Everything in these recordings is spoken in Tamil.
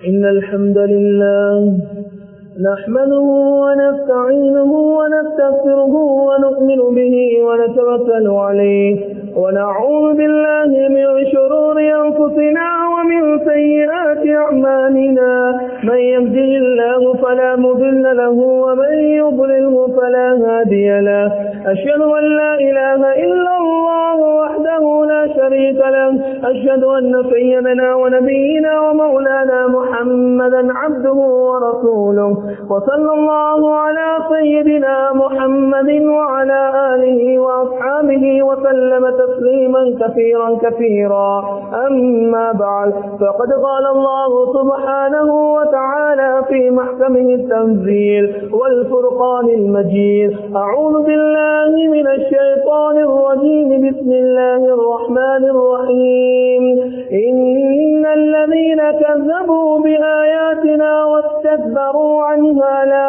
إن الحمد لله نحمده ونستعينه ونستغفره ونؤمن به ونتوكل عليه ونعوذ بالله من شرور أنفسنا ومن سيئات أعمالنا من يهده الله فلا مضل له ومن يضلله فلا هادي له أشهد أن لا إله إلا الله وحده لا شريك له أشهد أن سيدنا ونبينا ومولانا محمدا عبده ورسوله وصلى الله على سيدنا محمد وعلى آله وأصحابه وسلم تسليما كثيرا كثيرا. أما بعد فقد قال الله سبحانه وتعالى في محكمه التنزيل والفرقان المجيد: أعوذ بالله من الشيطان الرجيم. بسم الله الرحمن الرحيم. إن الذين كذبوا بآياتنا واستكبروا عنها لا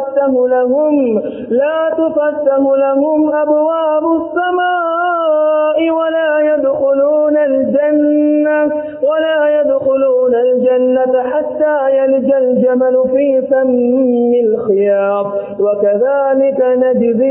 تفتح لهم أبواب السماء ولا يدخلون الجنة حتى يلج الجمل في سم الخياط وكذلك نجزي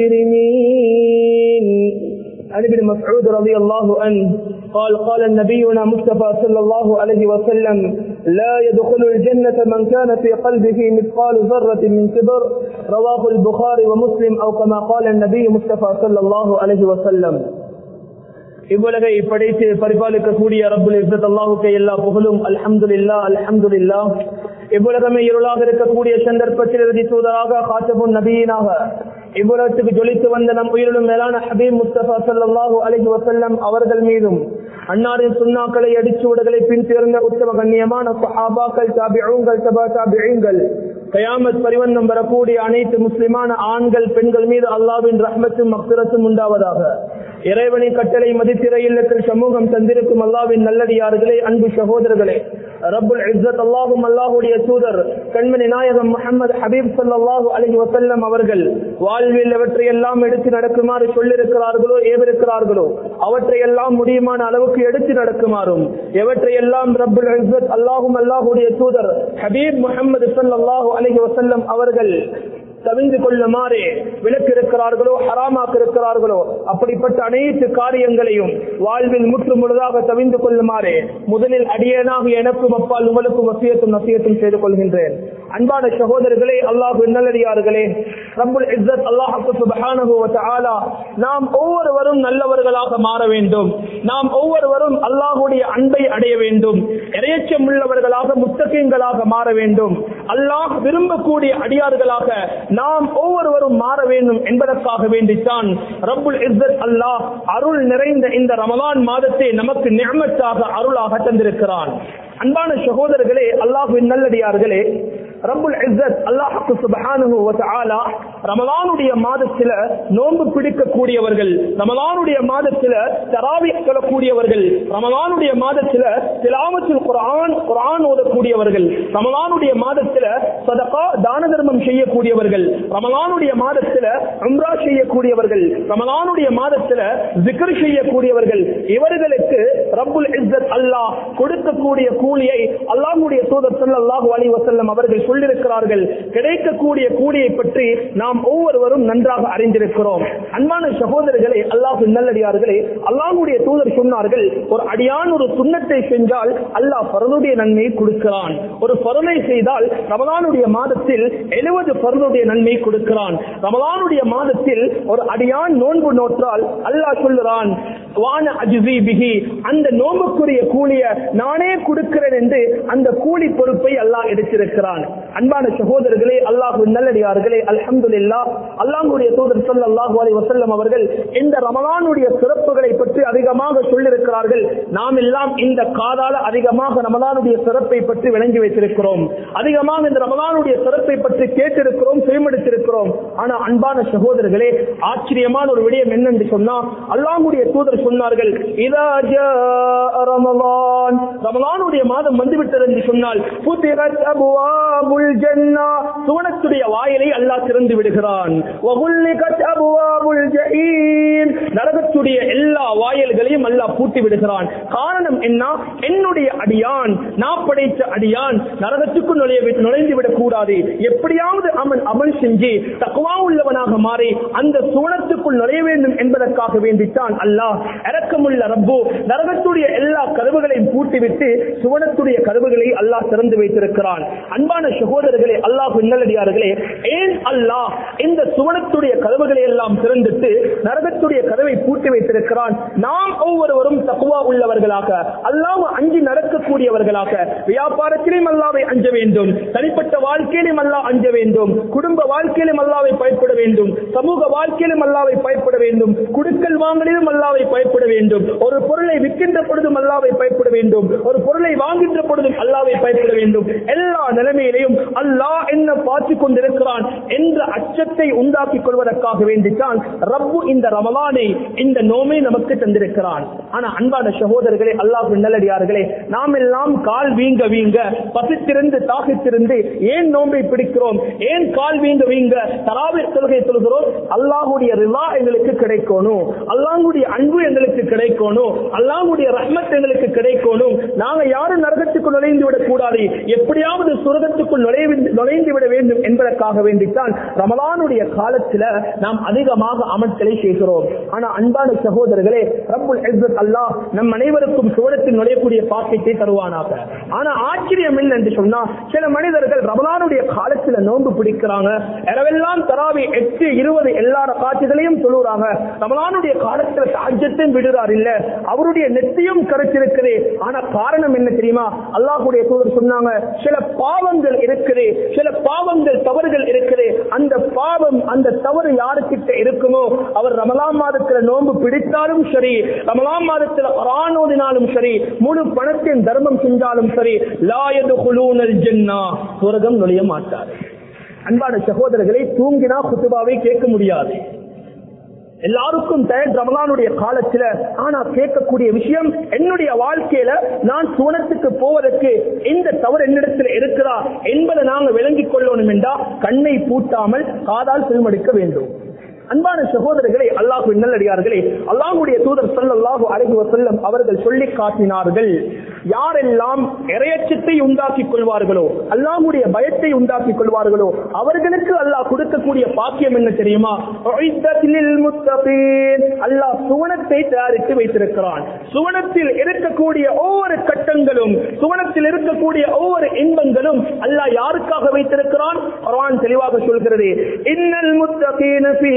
المجرمين. عن ابن مسعود رضي الله عنه قال نبينا مصطفى صلى الله عليه وسلم: لا يدخل الجنة من كان في قلبه مثقال ذرة من كبر. رواه البخاري ومسلم أو كما قال النبي مصطفى صلى الله عليه وسلم. இவ்வுலகை படைத்து பரிபாலிக்கக்கூடிய ரப்புல் இஸ்ஸத் அல்லாஹ்வுக்கு எல்லா புகழும். அல்ஹம்துலில்லாஹ் அல்ஹம்துலில்லாஹ். இவ்வுலகமே இருளாக இருக்கக்கூடிய சந்தர்ப்பத்தில் இறுதி தூதராக காத்தபுன் நபியினாக இவ்வுலகத்துக்கு ஜொலித்து வந்த நம் உயிரிலும் மேலான ஹபீப் முஸ்தபா ஸல்லல்லாஹு அலைஹி வஸல்லம் அவர்கள் மீதும் அன்னாரின் சுன்னாக்களை அடிச்சுவடுகளை பின்தேர்ந்த உத்தம கண்ணியமான சஹாபாக்கள், தாபிஊன்கள், தபா தாபிஈன்கள், கயாமத் பரிவந்தம் வரக்கூடிய அனைத்து முஸ்லிமான ஆண்கள் பெண்கள் மீது அல்லாஹ்வின் ரஹ்மத்தும் மக்ஃபிரத்தும் உண்டாவதாக. இறைவனின் கட்டளை மதித்திர இல்லத்தில் சமூகம் தந்திருக்கும் அல்லாஹ்வின் நல்லடியார்களே, அன்பு சகோதரர்களே, ரப்புல் இஸ்ஸத் அல்லாஹும் அல்லாஹ்வுடைய தூதர் கண்மணி நாயகம் முஹம்மது ஹபீப் ஸல்லல்லாஹு அலைஹி வஸல்லம் அவர்கள் வாழ்வில் எவற்றையெல்லாம் எடுத்து நடக்குமாறு சொல்லிருக்கிறார்களோ ஏவிருக்கிறார்களோ அவற்றையெல்லாம் முடியுமான அளவுக்கு எடுத்து நடக்குமாறும், எவற்றையெல்லாம் ரப்புல் இஸ்ஸத் அல்லாஹும் அல்லாஹ்வுடைய தூதர் ஹபீப் முஹம்மது ஸல்லல்லாஹு அலைஹி வஸல்லம் அவர்கள் தவிந்து கொள்ளுமாறே விலக்கிருக்கிறார்களோ ஹராமாக்கிருக்கிறார்களோ அப்படிப்பட்ட அனைத்து காரியங்களையும் வாழ்வில் முற்று முழுதாக தவிந்து கொள்ளுமாறே முதலில் அடியேனாக எனக்கும் அப்பால் உங்களுக்கும் வசியத்தும் நசியத்தும் செய்து கொள்கின்றேன். அன்பான சகோதரர்களே, அல்லாஹ்வின் நல்லடியார்களே, ரப்புல் இஸ்ஸத் அல்லாஹ் சுப்ஹானஹு வ தஆலா நாம் ஒவ்வொருவரும் நல்லவர்களாக மாற வேண்டும். நாம் ஒவ்வொருவரும் அல்லாஹ்வுடைய அன்பை அடைய வேண்டும். இறையச்சம் உள்ளவர்களாக முத்தகீன்களாக மாற வேண்டும். அல்லாஹ் விரும்பக்கூடிய அடியார்களாக நாம் ஒவ்வொருவரும் மாற வேண்டும் என்பதற்காக வேண்டித்தான் ரப்புல் இஸ்ஸத் அல்லாஹ் அருள் நிறைந்த இந்த ரமலான் மாதத்தை நமக்கு நிஅமத்தாக அருளாக தந்திருக்கிறான். அன்பான சகோதரர்களே, அல்லாஹ்வின் நல்லடியார்களே, ரப்புல் இஸ்ஸத் அல்லாஹ் சுப்ஹானஹு வ தஆலா ரமலானுடைய மாதத்தில நோன்பு பிடிக்கக்கூடியவர்கள், ரமலானுடைய மாதத்தில தராவீஹ் சொல்லக்கூடியவர்கள், ரமலானுடைய மாதத்தில திலாவத்துல் குர்ஆன் ஓதக்கூடியவர்கள், ரமலானுடைய மாதத்தில சதகா தான தர்மம் செய்யக்கூடியவர்கள், ரமலானுடைய மாதத்தில உம்ரா செய்யக்கூடியவர்கள், ரமலானுடைய மாதத்தில zikr செய்யக்கூடியவர்கள், இவர்களுக்கு ரப்புல் இஸ்ஸத் அல்லாஹ் கொடுக்கக்கூடிய கூலியை அல்லாஹ்வுடைய தூதர் ஸல்லல்லாஹு அலைஹி வஸல்லம் அவர்கள் சொல்லிருக்கிறார்கள். கிடைக்கக்கூடிய கூலியை பற்றி நாம் ஒவ்வொருவரும் நன்றாக அறிந்திருக்கிறோம். அன்பான சகோதரர்களே, அல்லாஹ்வின் நல்லடியார்களே, அல்லாஹ்வுடைய தூதர் சொன்னார்கள், ஒரு அடியான் ஒரு சுன்னத்தை செஞ்சால் அல்லாஹ் ஃபர்துடைய நன்மையை கொடுக்கிறான். ஒரு ஃபர்தை செய்தால் ரமலானுடைய மாதத்தில் 70 ஃபர்துடைய நன்மை கொடுக்கிறான். ரமலானுடைய மாதத்தில் ஒரு அடியான் நோன்பு நோற்றால் அல்லாஹ் சொல்லுறான், வான அஜ்ஸி பிஹி, அந்த நோன்புக்குரிய கூலியை நானே கொடுக்கிறேன் என்று அந்த கூலி பொறுப்பை அல்லாஹ் எடுத்திருக்கிறான். அன்பான சகோதரர்களே, அல்லாஹ்வின் நல்லடியார்களே, அல்ஹம்துலில்லாஹ், அல்லாஹ்வுடைய தூதர் ஸல்லல்லாஹு அலைஹி வஸல்லம் அவர்கள் இந்த ரமலானுடைய சிறப்புகளை பற்றி அதிகமாக சொல்லியிருக்கிறார்கள். நாம் எல்லாம் இந்த காலால அதிகமாக ரமலானுடைய சிறப்பை பற்றி விளங்கி வைத்திருக்கிறோம். அதிகமாக இந்த ரமலானுடைய சிறப்பை பற்றி கேட்டிருக்கிறோம், செவிமடுத்திருக்கிறோம். ஆனா அன்பான சகோதரர்களே, ஆச்சரியமான ஒரு விடயம் என்னென்று சொன்னா, அல்லாஹ்வுடைய தூதர் சொன்னார்கள், இதா ஜாஅ ரமலான், ரமலானுடைய மாதம் வந்துவிட்டது என்று சொன்னால் பின்னால் ஃபுதிஹத் அப்வாபுல் ஜன்னah சுவனத்துடைய வாயிலை அல்லாஹ் திறந்து விடுகிறான். வகுல்லிகத் அப்வாபுல் ஜஹீம் நரகத்துடைய எல்லா வாயில்களையும் அல்லாஹ் பூட்டி விடுகிறான். காரணம் என்ன? என்னுடைய அடியான், நான் படைத்த அடியான் நரகத்துக்கு நுழைந்து விடக் கூடாது. எப்படியாவது அவன் அமல் செஞ்சு தக்வா உள்ளவனாக மாறி அந்த சுவனத்துக்குள் நுழைய வேண்டும் என்பதற்காக வேண்டித்தான் அல்லாஹ் இரக்கமுள்ள ரப்பு நரகத்துடைய எல்லா கதவுகளையும் பூட்டிவிட்டு சுவனத்துடைய கதவுகளை அல்லாஹ் திறந்து வைத்திருக்கிறான். அன்பான சகோதரர்களே, அல்லாஹ் நல்லடியார்களே, ஏன் அல்லாஹ் இந்த சுவனத்துடைய கதவுகளை எல்லாம் திறந்துட்டு நரகத்துடைய கதவை பூட்டி வைத்திருக்கிறான்? நாம் ஒவ்வொருவரும் தக்வா உள்ளவர்களாக, அல்லாஹ் அஞ்சி நடக்கக்கூடியவர்களாக, வியாபாரத்திலும் அல்லாஹ்வை அஞ்ச வேண்டும், தனிப்பட்ட வாழ்க்கையிலும் அல்லாஹ் அஞ்ச வேண்டும், குடும்ப வாழ்க்கையிலும் அல்லாஹ்வை பயப்பட வேண்டும், சமூக வாழ்க்கையிலும் அல்லாஹ்வை பயப்பட வேண்டும், குடுக்கல் வாங்கலிலும் அல்லாஹ்வை பயப்பட வேண்டும், ஒரு பொருளை விற்கின்ற பொழுதும் அல்லாஹ்வை பயப்பட வேண்டும், ஒரு பொருளை வாங்குகின்ற பொழுதும் அல்லாஹ்வை பயப்பட வேண்டும். எல்லா நிலைமையிலையும் அல்லாஹ் என்ன பார்த்து கொண்டிருக்கிறான் என்ற அச்சத்தை உண்டாக்கிக் கொள்வதற்காக வேண்டித்தான் ரப்பு இந்த ரமலானை, இந்த நோமை நமக்கு தந்திருக்கிறான். ஆனா அன்பான சகோதரர்களே, அல்லாஹ்வின் நல்லடியார்களே, நாம் எல்லாம் கால் வீங்க வீங்க பசித்திருந்து தாகித்திருந்து ஏன் நோம்பை பிடிக்கிறோம்? ஏன் கால் வீங்க வீங்க தராவீஹ் தொழுகை தொழுகிறோம்? அல்லாஹ்வுடைய ரிலா எங்களுக்கு கிடைக்கணும், அல்லாஹ்வுடைய அன்பு எங்களுக்கு கிடைக்கணும், அல்லாஹ்வுடைய ரஹ்மத் எங்களுக்கு கிடைக்கணும். நாங்க யாரும் நரகத்துக்கு நுழைந்து விடக் கூடாது, எப்படியாவது சுரகத்துக்குள் நுழைந்து விட வேண்டும் என்பதற்காக வேண்டித்தான் ரமலானுடைய காலத்தில் நாம் அதிகமாக அமல்களை செய்கிறோம். ஆனா அன்பான சகோதரர்களே, ரப்புல் இஸ்ஸத் அல்லாஹ் நம் அனைவருக்கும் சுவனத்தில் நுழையக்கூடிய பாக்கியத்தை தருவானாக. ஆனா ஆச்சரியம் இல்லை என்று சொன்னா, சில மனிதர்கள் ரமலானுடைய காலத்தில் நோன்பு பிடிக்கிறாங்க, இரவெல்லாம் தராவி 8, 20 எல்லா காட்சிகளையும் சொல்லுறாங்க. ரமலானுடைய காலத்தில் தஹஜ்ஜத்தையும் விடுறார் இல்ல, அவருடைய நெத்தியும் கரைச்சிருக்குது. ஆனா காரணம் என்ன தெரியுமா? அல்லாஹ்வுடைய தூதர் சொன்னாங்க, சில பாவங்கள் இருக்குது, சில பாவங்கள் தவறுகள் இருக்குது. அந்த பாவம், அந்த தவறு யாருக்கிட்ட இருக்குமோ அவர் ரமலான் மாதத்தில் நோன்பு பிடித்தாலும் சரி, ரமலான் மாதத்தில் குர்ஆன் ஓதினாலும் சரி, முழு பணத்தின் தர்மம் செஞ்சாலும் சரி, லா யதுகுலூனல் ஜன்னah சுவர்க்கம் நுழைய மாட்டார். அன்பான சகோதரர்களை, தூங்கினா குத்துபாவை கேட்க முடியாது, எல்லாருக்கும் ரமலானுடைய காலத்துல. ஆனா கேட்கக்கூடிய விஷயம், என்னுடைய வாழ்க்கையில நான் சுவனத்துக்கு போவதற்கு இந்த தவறு என்னிடத்தில் இருக்கிறா என்பதை நாங்கள் விளங்கிக் கொள்ளணும் என்றா கண்ணை பூட்டாமல் காதால் செல்மடிக்க வேண்டும். அன்பான சகோதரர்களே, அல்லாஹ்வின் நல்லடியார்களே, அல்லாஹ்வுடைய தூதர் ஸல்லல்லாஹு அலைஹி வஸல்லம் அவர்கள் சொல்லி காட்டினார்கள், யாரெல்லாம் இறையச்சத்தை உண்டாக்கிக் கொள்வார்களோ, அல்லாஹ்வுடைய பயத்தை உண்டாக்கிக் கொள்வார்களோ, அவர்களுக்கு அல்லாஹ் கொடுக்கக்கூடிய பாக்கியம் என்ன தெரியுமா? அல்லாஹ் சுவனத்தை தயாரித்து வைத்திருக்கிறான். சுவனத்தில் இருக்கக்கூடிய ஒவ்வொரு கட்டங்களும், சுவனத்தில் இருக்கக்கூடிய ஒவ்வொரு இன்பங்களும் அல்லாஹ் யாருக்காக வைத்திருக்கிறான்? குர்ஆன் தெளிவாக சொல்கிறது, இன்னல் முத்தகீன ஃபீ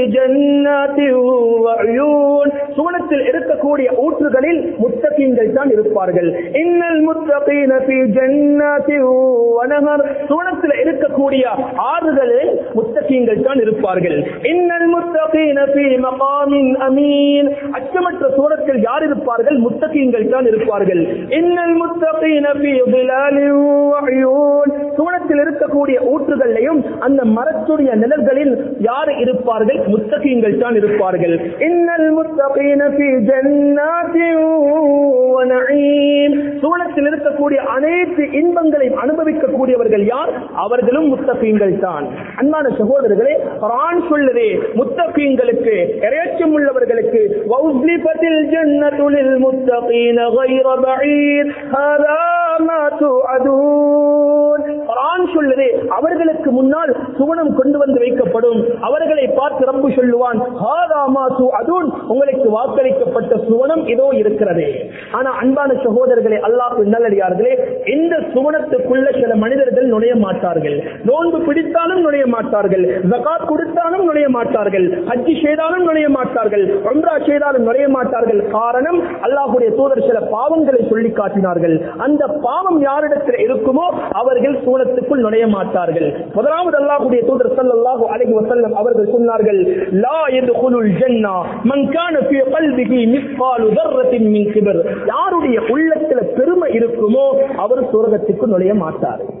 சுவனத்தில் இருக்கக்கூடிய ஊற்றுகளில் முத்தகீன்கள் தான் இருப்பார்கள். இன்னல் முத்தகீன ஃபீ ஜன்னாத்தி வ நஹர் சுவனத்தில் இருக்கக்கூடிய ஆறுகளில் முத்தகீன்கள் தான் இருப்பார்கள். இன்னல் முத்தகீன ஃபீ மகாமின் அமீன் அச்சமற்ற சுவனத்தில் யார் இருப்பார்கள்? முத்தகீன்கள் தான் இருப்பார்கள். இன்னல் முத்தகீன ஃபீ ظிலாலின் வ உயூன் சுவனத்தில் இருக்கக்கூடிய ஊற்றுகளிலும் அந்த மரத்துடைய நிழல்களில் யார் இருப்பார்கள்? முத்தகீன்கள் தான் இருப்பார்கள். இன்னல் முத்தகீன ஃபீ ஜன்னாத்தின் வ நஈம் சுவனத்தில் இருக்கக்கூடிய அனைத்து இன்பங்களையும் அனுபவிக்கக்கூடியவர்கள் யார்? அவர்களும் முத்தகீன்கள் தான். அன்பான சகோதரர்களே, குர்ஆன் சொல்லுதே முத்தகீன்களுக்கு, இறையச்சம் உள்ளவர்களுக்கு, வௌஸ்லிபத்தில் ஜன்னத்து லில் முத்தகீன கைர பஈத் ஹாதா மா துஅதூன் குர்ஆன் சொல்லுதே அவர்களுக்கு முன்னால் சுவனம் கொண்டு வந்து வைக்கப்படும். அவர்களை பார்த்து ரப்பு சொல்லுவான், ஹாதா மா துஅதூன் உங்களுக்கு வாக்களிக்கப்பட்ட சுவனம் இதோ இருக்கிறது. ஆனா அன்பான சகோதரர்களே, அல்லாஹ்வின் நல்லடியார்களே, இந்த சுவனத்துக்குள்ள சில மனிதர்கள் நுழைய மாட்டார்கள். நோன்பு பிடித்தாலும் நுழைய மாட்டார்கள், ஜகாத் கொடுத்தாலும் நுழைய மாட்டார்கள், ஹஜ் செய்தாலும் நுழைய மாட்டார்கள், உம்ரா செய்தாலும் நுழைய மாட்டார்கள். காரணம், அல்லாஹ்வுடைய தூதர் சில பாவங்களை சொல்லி காட்டினார்கள். அந்த பாவம் யாரிடத்தில் இருக்குமோ அவர்கள் சுவனத்துக்குள் நுழைய மாட்டார்கள். முதலாவது அல்லாஹ்வுடைய தூதர் ஸல்லல்லாஹு அலைஹி வஸல்லம் அவர்கள் சொன்னார்கள், லா யதுகுலுல் ஜன்னah மன் கான ஃபீ கல்பிஹி மிஸ்காலு தர்ரத்தின் மின் கிபர் யாருடைய உள்ளத்தில் பெருமை இருக்குமோ அவர் சுவர்க்கத்துக்கு நுழைய மாட்டார்.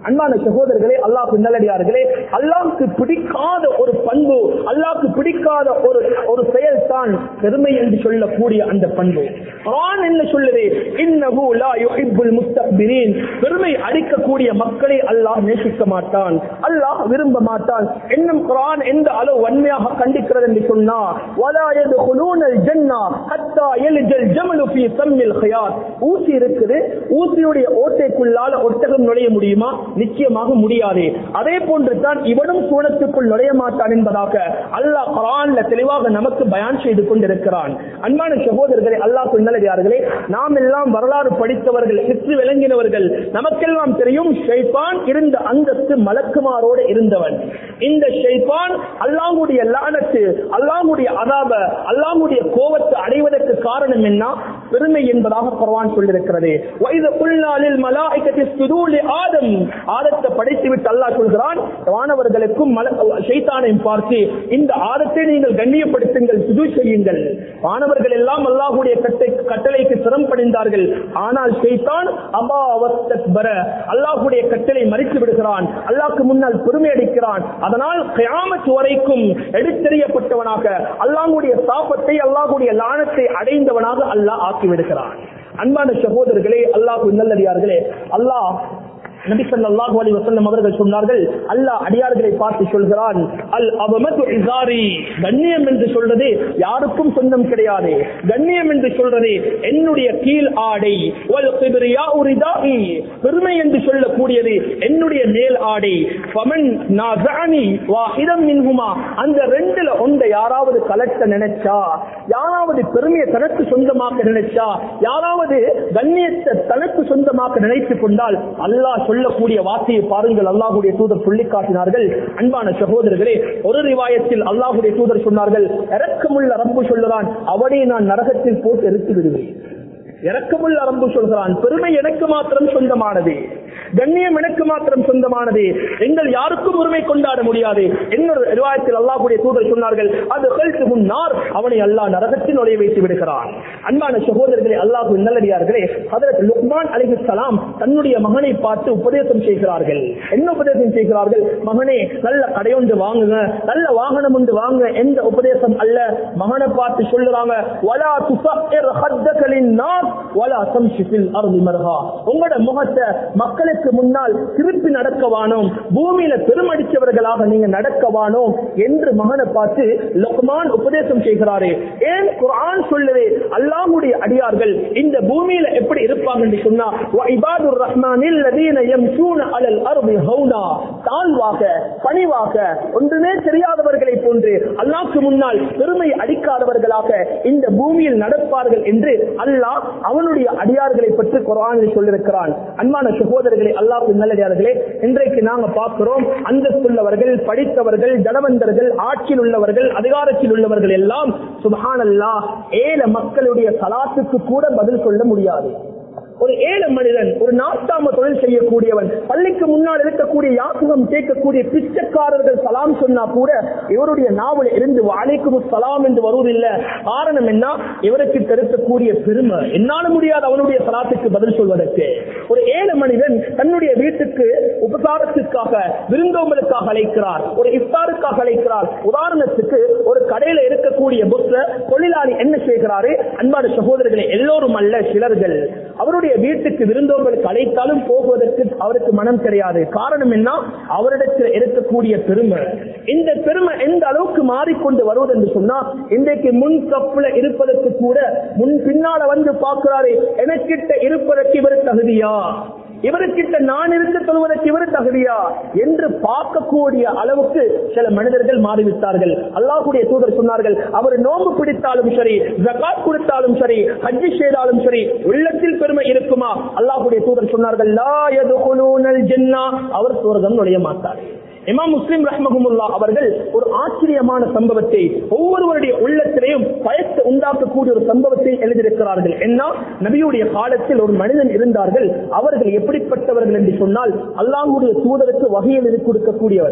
அன்பான சகோதரர்களே, அல்லாஹ் நல்லடியார்களே, அல்லாஹ்வுக்கு பிடிக்காத ஒரு பண்பு, அல்லாஹ்வுக்கு பிடிக்காத ஒரு செயல் தான் பெருமை என்று சொல்லக்கூடிய அந்த பண்பு. குர்ஆன் என்ன சொல்லுது? இன்னஹு லா யுஹிப்புல் முஸ்தக்பிரீன். பெருமை அடிக்கக்கூடிய மக்களை அல்லாஹ் நேசிக்க மாட்டான், அல்லாஹ் விரும்ப மாட்டான். இன்னும் குர்ஆன் எந்த அளவு வன்மையாக கண்டிக்கிறது என்று சொன்னா, வலா யதுகுலூனல் ஜன்னah ஹத்தா யல்ஜல் ஜமலு ஃபீ சம்மில் ஹியாத். ஊசி இருக்குது, ஊசியுடைய ஓட்டைக்குள்ளால ஒட்டகம் நுழைய முடியுமா? நிச்சயமாக முடியாது. அதே போன்று தான் இவனும் சூனத்துக்குள் நுழைய மாட்டான் என்பதாக அல்லாஹ் குர்ஆன்ல தெளிவாக நமக்கு பயான் செய்து கொண்டிருக்கிறான். அன்பான சகோதரர்களே, அல்லாஹ் நல்லடியார்களே, நாம் எல்லாம் வரலாறு படித்தவர்கள், ஹிஸ்டரி விளங்கினவர்கள். நமக்கெல்லாம் தெரியும் ஷைத்தான் இருந்த அந்தஸ்து மலக்குமாரோடு இருந்தவன். இந்த ஷைத்தான் அல்லாஹ்வுடைய லானத்து, அல்லாஹ்வுடைய அதாப, அல்லாஹ்வுடைய கோபத்தை அடைவதற்கு காரணம் என்ன? பெருமை என்பதாக குர்ஆன் சொல்லியிருக்கிறது. வைத குல்நாலில் மலாயிகத்தி இஸ்ஜுது லி ஆதம். ஆதத்தை படைத்துவிட்டு அல்லாஹ் சொல்கிறான், வானவர்களுக்கும் ஷைத்தானையும் பார்த்து, இந்த ஆதத்தை நீங்கள் கண்ணியப்படுத்துங்கள், சுஜூத் செய்யுங்கள். வானவர்கள் எல்லாம் அல்லாஹ்வுடைய கட்டளைக்கு சிரம் பணிந்தார்கள். ஆனால் ஷைத்தான் அபா வஸ்தக்பர, அல்லாஹ்வுடைய கட்டளை மறித்து விடுகிறான், அல்லாஹ்வுக்கு முன்னால் பெருமை அடிக்கிறான். அதனால் கியாமத் வரைக்கும் எடுத்தெறியப்பட்டவனாக, அல்லாஹ்வுடைய சாபத்தை, அல்லாஹ்வுடைய லானத்தை அடைந்தவனாக அல்லாஹ் ஆக்கி விடுகிறான். அன்பான சகோதரர்களே, அல்லாஹ் நல்லடியார்களே, அல்லாஹ் நபி ஸல்லல்லாஹு அலைஹி வஸல்லம் அவர்கள் சொன்னார்கள், அல்லாஹ் அடியார்களை பார்த்து சொல்கிறான், அல் அபமது இஸாரி. கண்ணியம் என்று சொல்றது யாருக்கும் சொந்தம் கிடையாது. கண்ணியம் என்று சொல்றது என்னுடைய கீழ் ஆடை. வல் கிப்ரியாஉ ரிதாஇ. பெருமை என்று சொல்லக்கூடியது என்னுடைய மேல் ஆடை. ஃபமன் நாஸஅனி வாஹிதம் மின்ஹுமா. அந்த ரெண்டுல ஒன்றை யாராவது கலட்ட நினைச்சா, யாராவது பெருமையை தனக்கு சொந்தமாக்க நினைச்சா, யாராவது கண்ணியத்தை தனக்கு சொந்தமாக்க நினைத்துக் கொண்டால் அல்லாஹ் சொல்லக்கூடிய வார்த்தையை பாருங்கள். அல்லாஹ்வுடைய தூதர் சொல்லி காட்டினார்கள். அன்பான சகோதரர்களே, ஒரு ரிவாயத்தில் அல்லாஹ்வுடைய தூதர் சொன்னார்கள், இரக்கமுள்ள ரப்பு சொல்லுறான், அவனை நான் நரகத்தில் போட்டு எரித்து விடுவேன். இரக்கமுள்ள ரப்பு சொல்கிறான், பெருமை எனக்கு மாத்திரம் சொந்தமானது, கண்ணியம் எனக்கு மாத்திரம் சொந்தமானது, எங்கள் யாருக்கும் உரிமை கொண்டாட முடியாது. இன்னொரு ரிவாயத்தில் அல்லாஹ்வுடைய தூதர் சொன்னார்கள், அது முன்னார், அவனை அல்லாஹ் நரகத்தில் நுழைய வைத்து விடுகிறான். அன்பான சகோதரர்களே, அல்லாஹ் நல்லடியார்களே, ஹஜ்ரத் லுக்மான் அலைஹிஸ்ஸலாம் தன்னுடைய மகனை பார்த்து உபதேசம் செய்கிறார்கள். என்ன உபதேசம் செய்கிறார்கள்? மகனே, நல்ல கடையொன்று வாங்குங்க, நல்ல வாகனம் ஒன்று வாங்க. எந்த உபதேசம் அல்ல, மகனை பார்த்து சொல்லுறாங்க, வலா துஸஇர் ஹத்தக லின்னாஸ் வலா தம்ஷி ஃபில் அர்தி மர்ஹா. உங்களோட முகத்தை மக்களுக்கு முன்னால் திருப்பி நடக்கவானோம், பூமியில பெருமடிச்சவர்களாக நீங்க நடக்கவானோம் என்று மகனை பார்த்து லுக்மான் உபதேசம் செய்கிறாரே. ஏன் குர்ஆன் சொல்லுது அல்லாஹ்வுடைய அடியார்கள் இந்த பூமியில எப்படி இருப்பாங்க என்று சொன்னா, வஇபாதுர் ரஹ்மானில் லதீன யம்ஷூன அலல் அர்தி ஹௌனா. தாழ்வாக, பணிவாக, ஒன்றுமே தெரியாதவர்களை போன்று அல்லாஹ்வுக்கு முன்னால் பெருமை அடிக்காதவர்களாக இந்த பூமியில் நடப்பார்கள் என்று அல்லாஹ் அவனுடைய அடியார்களை பற்றி குர்ஆனில் சொல்லியிருக்கிறான். அன்பான சகோதரர்களே, அல்லாஹ்வின் நல்லடியார்களே, இன்றைக்கு நாங்க பார்க்கிறோம், அந்தஸ்துள்ளவர்கள், படித்தவர்கள், தனவந்தர்கள், ஆட்சியில் உள்ளவர்கள், அதிகாரத்தில் உள்ளவர்கள் எல்லாம் சுப்ஹானல்லாஹ் ஏழை மக்களுடைய சலாத்துக்கு கூட பதில் சொல்ல முடியாது. ஒரு ஏழை மனிதன், ஒரு நாட்டாம தொழில் செய்யக்கூடியவன், பள்ளிக்கு முன்னால் இருக்கக்கூடிய யாக்குகம் கேட்கக்கூடிய பிச்சைக்காரர்கள் சலாம் சொன்னா கூட இவருடைய நாவல் இருந்து வலைக்கும் சலாம் என்று வருவதில்லை. காரணம் என்ன? இவருக்கு கருத்தக்கூடிய பெருமை. என்னால முடியாது அவனுடைய சலாத்துக்கு பதில் சொல்வதற்கு. ஒரு ஏழை மனிதன் தன்னுடைய வீட்டுக்கு உபசாரத்திற்காக, விருந்தோம்பலுக்காக அழைக்கிறார், ஒரு இஃப்தாருக்காக அழைக்கிறார். உதாரணத்துக்கு ஒரு கடையில இருக்கக்கூடிய தொழிலாளி என்ன செய்கிறாரு? அன்பான சகோதரர்களே, எல்லோரும் அல்ல, சிலர்கள் அவருடைய வீட்டுக்கு விருந்தோம்பலுக்கு அழைத்தாலும் போகுவதற்கு அவருக்கு மனம் கிடையாது. காரணம் என்ன? அவரிடத்தில் இருக்கக்கூடிய பெருமை. இந்த பெருமை எந்த அளவுக்கு மாறிக்கொண்டு வருவது என்று சொன்னா, இன்றைக்கு முன் கப்புல இருப்பதற்கு கூட முன் பின்னால வந்து பார்க்கிறாரு, எனக்கிட்ட இருப்பதற்கு இவர் தகுதியா, இவருக்கிட்ட நான் இருக்க சொல்வதற்கு இவர் தகுதியா என்று பார்க்கக்கூடிய அளவுக்கு சில மனிதர்கள் மாறிவிட்டார்கள். அல்லாஹ்வுடைய தூதர் சொன்னார்கள், அவர் நோன்பு பிடித்தாலும் சரி, ஜகாத் கொடுத்தாலும் சரி, ஹஜ் செய்தாலும் சரி, உள்ளத்தில் பெருமை இருக்குமா? அல்லாஹ்வுடைய தூதர் சொன்னார்கள், லா யதுகுலூனல் ஜன்னah, அவர் சொர்க்கம் நுழைய மாட்டார். இமாம் முஸ்லிம் ரஹ்மஹுல்லாஹ் அவர்கள் ஒரு ஆச்சரியமான சம்பவத்தை, ஒவ்வொருவருடைய உள்ளத்திலேயும் பயத்தை உண்டாக்கக்கூடிய ஒரு சம்பவத்தை எழுதியிருக்கிறார்கள். என்ன? நபியுடைய காலத்தில் ஒரு மனிதன் இருந்தார்கள். அவர்கள் எப்படிப்பட்டவர்கள் என்று சொன்னால், அல்லாஹ்வுடைய தூதருக்கு வகை எழுதி கொடுக்கக்கூடியவரே.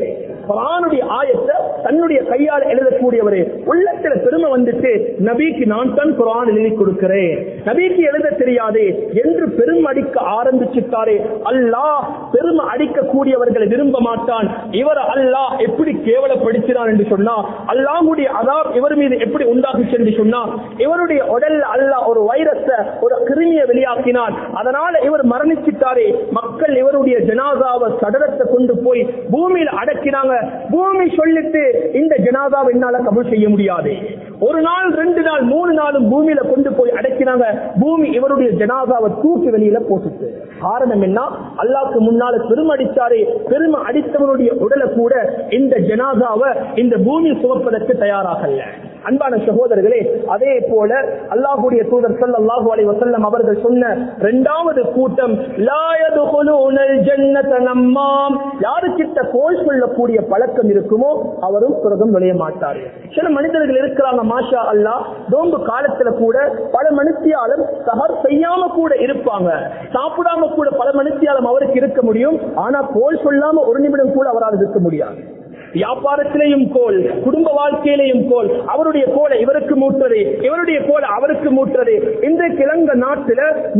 குர்ஆனுடைய ஆயத்தை தன்னுடைய கையால் எழுதக்கூடியவரே. உள்ளத்துல பெருமை வந்துட்டு நபிக்கு நான் தான் குர்ஆன் எழுதி கொடுக்கிறேன், நபிக்கு எழுத தெரியாது என்று பெருமை அடிக்க ஆரம்பிச்சுட்டாரே. அல்லாஹ் பெருமை அடிக்கக்கூடியவர்களை விரும்ப மாட்டான். இவர் அல்லாஹ் எப்படி கேவலப்படுத்தினான் என்று சொன்னா, அல்லாஹ்வுடைய அதாப் இவர் மீது எப்படி உண்டாகுச்சு என்று சொன்னா, இவருடைய உடல்ல அல்லாஹ் ஒரு வைரஸ ஒரு கிருமியை வெளியாக்கினான். அதனால இவர் மரணிச்சிட்டாரே. மக்கள் இவருடைய ஜனாசாவை சடலத்தை கொண்டு போய் பூமியில் அடக்கினாங்க. பூமி சொல்லிட்டு இந்த ஜனாசாவை என்னால கபூல் செய்ய முடியாது. ஒரு நாள் 2 நாள் 3 நாளும் பூமியில கொண்டு போய் அடக்கினாங்க. பூமி இவருடைய ஜனாசாவை தூக்கி வெளியில போட்டுச்சு. காரணம் என்ன? அல்லாஹ்க்கு முன்னால பெருமை அடிச்சாரே. பெருமை அடித்தவனுடைய உடலை கூட இந்த ஜனாசாவை இந்த பூமி சுமப்பதற்கு தயாராகல. அன்பான சகோதரர்களே, அதே போல அல்லாஹ்வுடைய தூதர் ஸல்லல்லாஹு அலைஹி வஸல்லம் அவர்கள் சொன்ன இரண்டாவது கூட்டம், லா யதுகுலூனல் ஜன்னத நம்மாம், யாருக்கிட்ட கோல் சொல்லக்கூடிய பழக்கம் இருக்குமோ அவரும் சொர்க்கம் நுழைய மாட்டார். சில மனிதர்கள் இருக்கிறாங்க, மாஷா அல்லாஹ், நோன்பு காலத்துல கூட பல மனுஷியாலும் சஹர் செய்யாம கூட இருப்பாங்க, சாப்பிடாம கூட பல மனுஷியாலும் அவருக்கு இருக்க முடியும். ஆனா கோல் சொல்லாம ஒரு நிமிடம் கூட அவரால் இருக்க முடியாது. வியாபாரத்திலேயும் கோல், குடும்ப வாழ்க்கையிலேயும் கோல், அவருடைய கோலை இவருக்கு மூட்டுறது, இவருடைய கோலை அவருக்கு மூட்டுறது. இன்றைக்கு இலங்கை நாட்டில்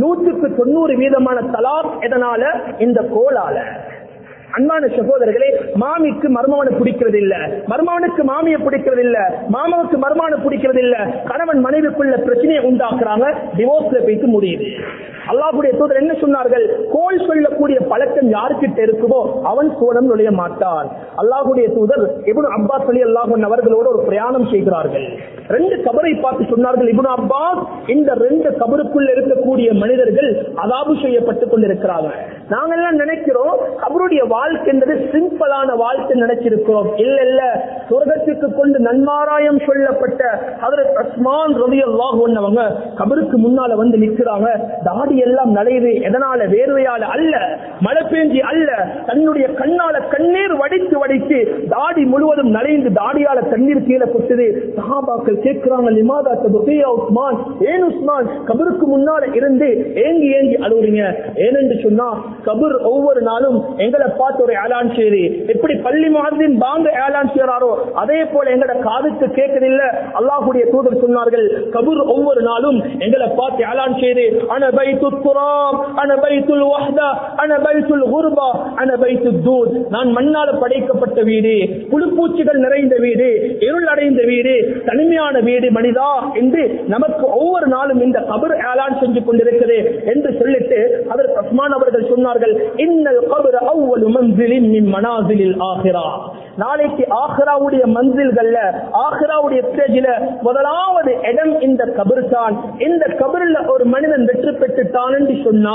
100% தலாக் எதனால? இந்த கோலால. அன்பான சகோதரர்களே, மாமிக்கு மருமகனை பிடிக்கிறது இல்ல, மருமகனுக்கு மாமியை பிடிக்கிறது இல்ல, மாமாவுக்கு மருமகனை பிடிக்கிறது இல்ல, கணவன் மனைவிக்குள்ள பிரச்சனையை உண்டாக்குறாங்க, டிவோர்ஸ்ல போயிட்டு முடியுது. அல்லாஹ்வுடைய தூதர் என்ன சொன்னார்கள்? கோல் சொல்லக்கூடிய பழக்கம் யாருக்கிட்ட இருக்குமோ அவன் சோனம் நுழைய மாட்டான். அல்லாஹ்வுடைய தூதர் இப்னு அப்பாஸ் ரலியல்லாஹு அன்ஹு அவர்களோடு ஒரு பிரயாணம் செய்கிறார்கள். 2 கபரை பார்த்து சொன்னார்கள், இப்னு அப்பாஸ், இந்த 2 கபருக்குள்ள இருக்கக்கூடிய மனிதர்கள் அதாபு செய்யப்பட்டுக் கொண்டிருக்கிறாங்க. நாங்கெல்லாம் நினைக்கிறோம் கபருடைய வாழ்க்கை என்பது சிம்பிளான வாழ்க்கை நினைச்சிருக்கிறோம். இல்ல இல்ல, சொர்க்கத்துக்கு கொண்டு நன்மாராயம் சொல்லப்பட்ட ஹஜ்ரத் உஸ்மான் ரலியல்லாஹு அன்ஹு அவங்க கபருக்கு முன்னால வந்து நிற்கிறாங்க. தாடி எல்லாம் நலையுது. எதனால? வேர்வையால அல்ல, மழை பெஞ்சி அல்ல, தன்னுடைய கண்ணால கண்ணீர் வடித்து வடித்து தாடி முழுவதும் நலைந்து தாடியால தண்ணீர் கீழே கொட்டுது. சஹாபாக்கள் கேட்கிறாங்க, லிமாதா தபுகியா உஸ்மான், ஏன் உஸ்மான் கபருக்கு முன்னால இருந்து ஏங்கி ஏங்கி அழுவுறீங்க? ஏனென்று சொன்னா, கபர் ஒவ்வொரு நாளும் எங்களை பார்த்து ஒரு ஏலான் செய்து, எப்படி பள்ளி முஅத்தின் பாங்க ஏலான் செய்யறாரோ அதே போல எங்கட காதுக்கு கேட்கதில்ல. அல்லாஹ்வுடைய தூதர் சொன்னார்கள், கபர் ஒவ்வொரு நாளும் எங்களை பார்த்து ஏலான் செய்து, அன பைத்துல் துராப், அன பைத்துல் வஹ்தா, அன பைத்துல் குர்பா, அன பைத்துத் தூத், நான் மண்ணால படைக்கப்பட்ட வீடு, புழுப்பூச்சிகள் நிறைந்த வீடு, இருள் அடைந்த வீடு, தனிமையான வீடு மனிதா என்று நமக்கு ஒவ்வொரு நாளும் இந்த கபர் ஏலான் செஞ்சு கொண்டிருக்கிறது என்று சொல்லிட்டு ஹஜ்ரத் உஸ்மான் அவர்கள் சொன்னார்கள், இன்னல் கபர் அவ்வலு மன்சிலின் மின் மனாசிலில் ஆகிரா, நாளைக்கு ஆகிராவுடைய மன்சில்கள்ல, ஆகிராவுடைய ஸ்டேஜில முதலாவது இடம் இந்த கபர் தான். இந்த கபரில் ஒரு மனிதன் வெற்றி பெற்றுட்டான் என்று சொன்னா,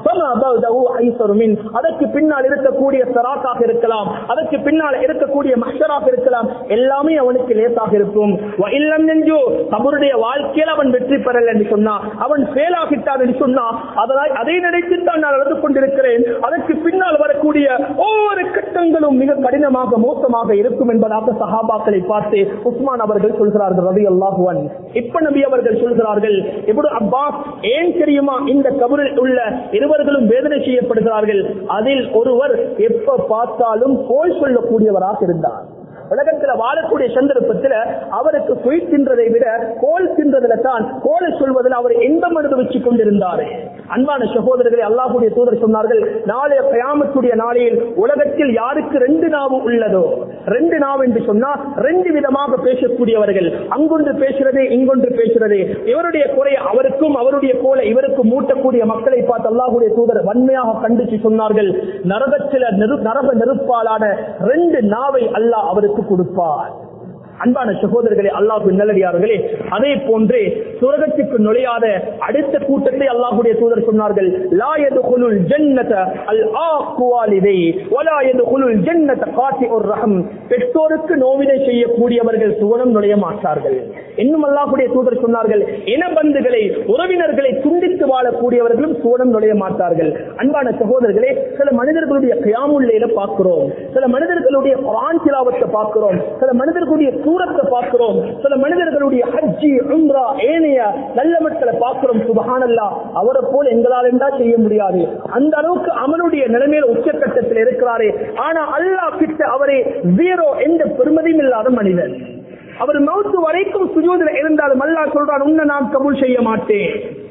அதற்கு பின்னால் இருக்கக்கூடிய சராத்தாக இருக்கலாம், அதற்கு பின்னால் இருக்கக்கூடிய மஹ்ஷராக இருக்கலாம், எல்லாமே அவனுக்கு லேசாக இருக்கும். இல்லம் நெஞ்சோ கபருடைய வாழ்க்கையில் அவன் வெற்றி பெறல என்று சொன்னா, அவன் ஃபெயிலாகிட்டான் என்று சொன்னா, அதை நினைத்துத்தான் நான் நடந்து கொண்டிருக்கிறேன். அதற்கு பின்னால் வரக்கூடிய ஒவ்வொரு கட்டங்களும் மிக கடினமாக மோசமாக இருக்கும் என்பதாக சஹாபாக்களை பார்த்து உஸ்மான் அவர்கள் சொல்கிறார்கள் ரலியல்லாஹு அன்ஹு. இப்ப நபி அவர்கள் சொல்கிறார்கள், இப்னு அப்பாஸ், ஏன் தெரியுமா இந்த கபரில் உள்ள இருவர்களும் வேதனை செய்யப்படுகிறார்கள்? அதில் ஒருவர் எப்ப பார்த்தாலும் கோல் சொல்லக்கூடியவராக இருந்தார். உலகத்துல வாழக்கூடிய சந்தர்ப்பத்தில் அவருக்கு பொய் தின்றதை விட கோல் தின்றதுல தான், கோலை சொல்வதில் அவர் இன்பம் அனுபவிச்சுக் கொண்டிருந்தார். அன்பான சகோதரர்களை, அல்லாஹ்வுடைய தூதர் சொன்னார்கள், நாளைய கியாமத்துடைய நாளையில் உலகத்தில் யாருக்கு 2 நாவு உள்ளதோ, 2 நாவு என்று சொன்னா 2 விதமாக பேசக்கூடியவர்கள், அங்கொன்று பேசுறது இங்கொன்று பேசுறது, இவருடைய குறையை அவருக்கும் அவருடைய கோலை இவருக்கும் மூட்டக்கூடிய மக்களை பார்த்து அல்லாஹ்வுடைய தூதர் வன்மையாக கண்டித்து சொன்னார்கள், நரகத்தில நரக நெருப்பாலான 2 நாவை அல்லாஹ் அவருக்கு கொடுப்பார். அன்பான சகோதரர்களே, அல்லாஹ்வின் நல்லடியார்களே, அதே போன்றே சுவர்க்கத்துக்கு நுழையாத அடுத்த கூட்டத்தை அல்லாஹ்வுடைய தூதர் சொன்னார்கள், லா யதுகுலுல் ஜன்னத அல் ஆக்வாலிதை வலா யதுகுலுல் ஜன்னத காத்திஉர் ரஹம், பெற்றோருக்கு நோவினை செய்யக்கூடியவர்கள் சுவனம் நுழைய மாட்டார்கள். இன்னும் அல்லாஹ்வுடைய தூதர் சொன்னார்கள், இனபந்துகளை உறவினர்களை துண்டித்து வாழக்கூடியவர்களும் சுவனம் நுழைய மாட்டார்கள். அன்பான சகோதரர்களே, சில மனிதர்களுடைய கியாமுல் லைல பார்க்கிறோம், சில மனிதர்களுடைய குர்ஆன் திலாவத்தை பார்க்கிறோம், சில மனிதர்களுடைய தூரத்தை பார்க்கிறோம். சில மனிதர்களுடைய ஹஜ்ஜி உம்ரா ஏனைய நல்ல மக்களை பார்க்கிறோம். சுப்ஹானல்லாஹ், அவரை போல் எங்களால் என்றா செய்ய முடியாது. அந்த அளவுக்கு அவனுடைய நிலைமையில உச்சக்கட்டத்தில் இருக்கிறாரே. ஆனா அல்லாஹ் கிட்ட அவரே ஜீரோ, எந்த பெருமதியும் இல்லாத மனிதன். அவர் மௌத்து வரைக்கும் சுஜூதுல இருந்தாலும் அல்லாஹ் சொல்றான், உன்னை நான் கபூல் செய்ய மாட்டேன்.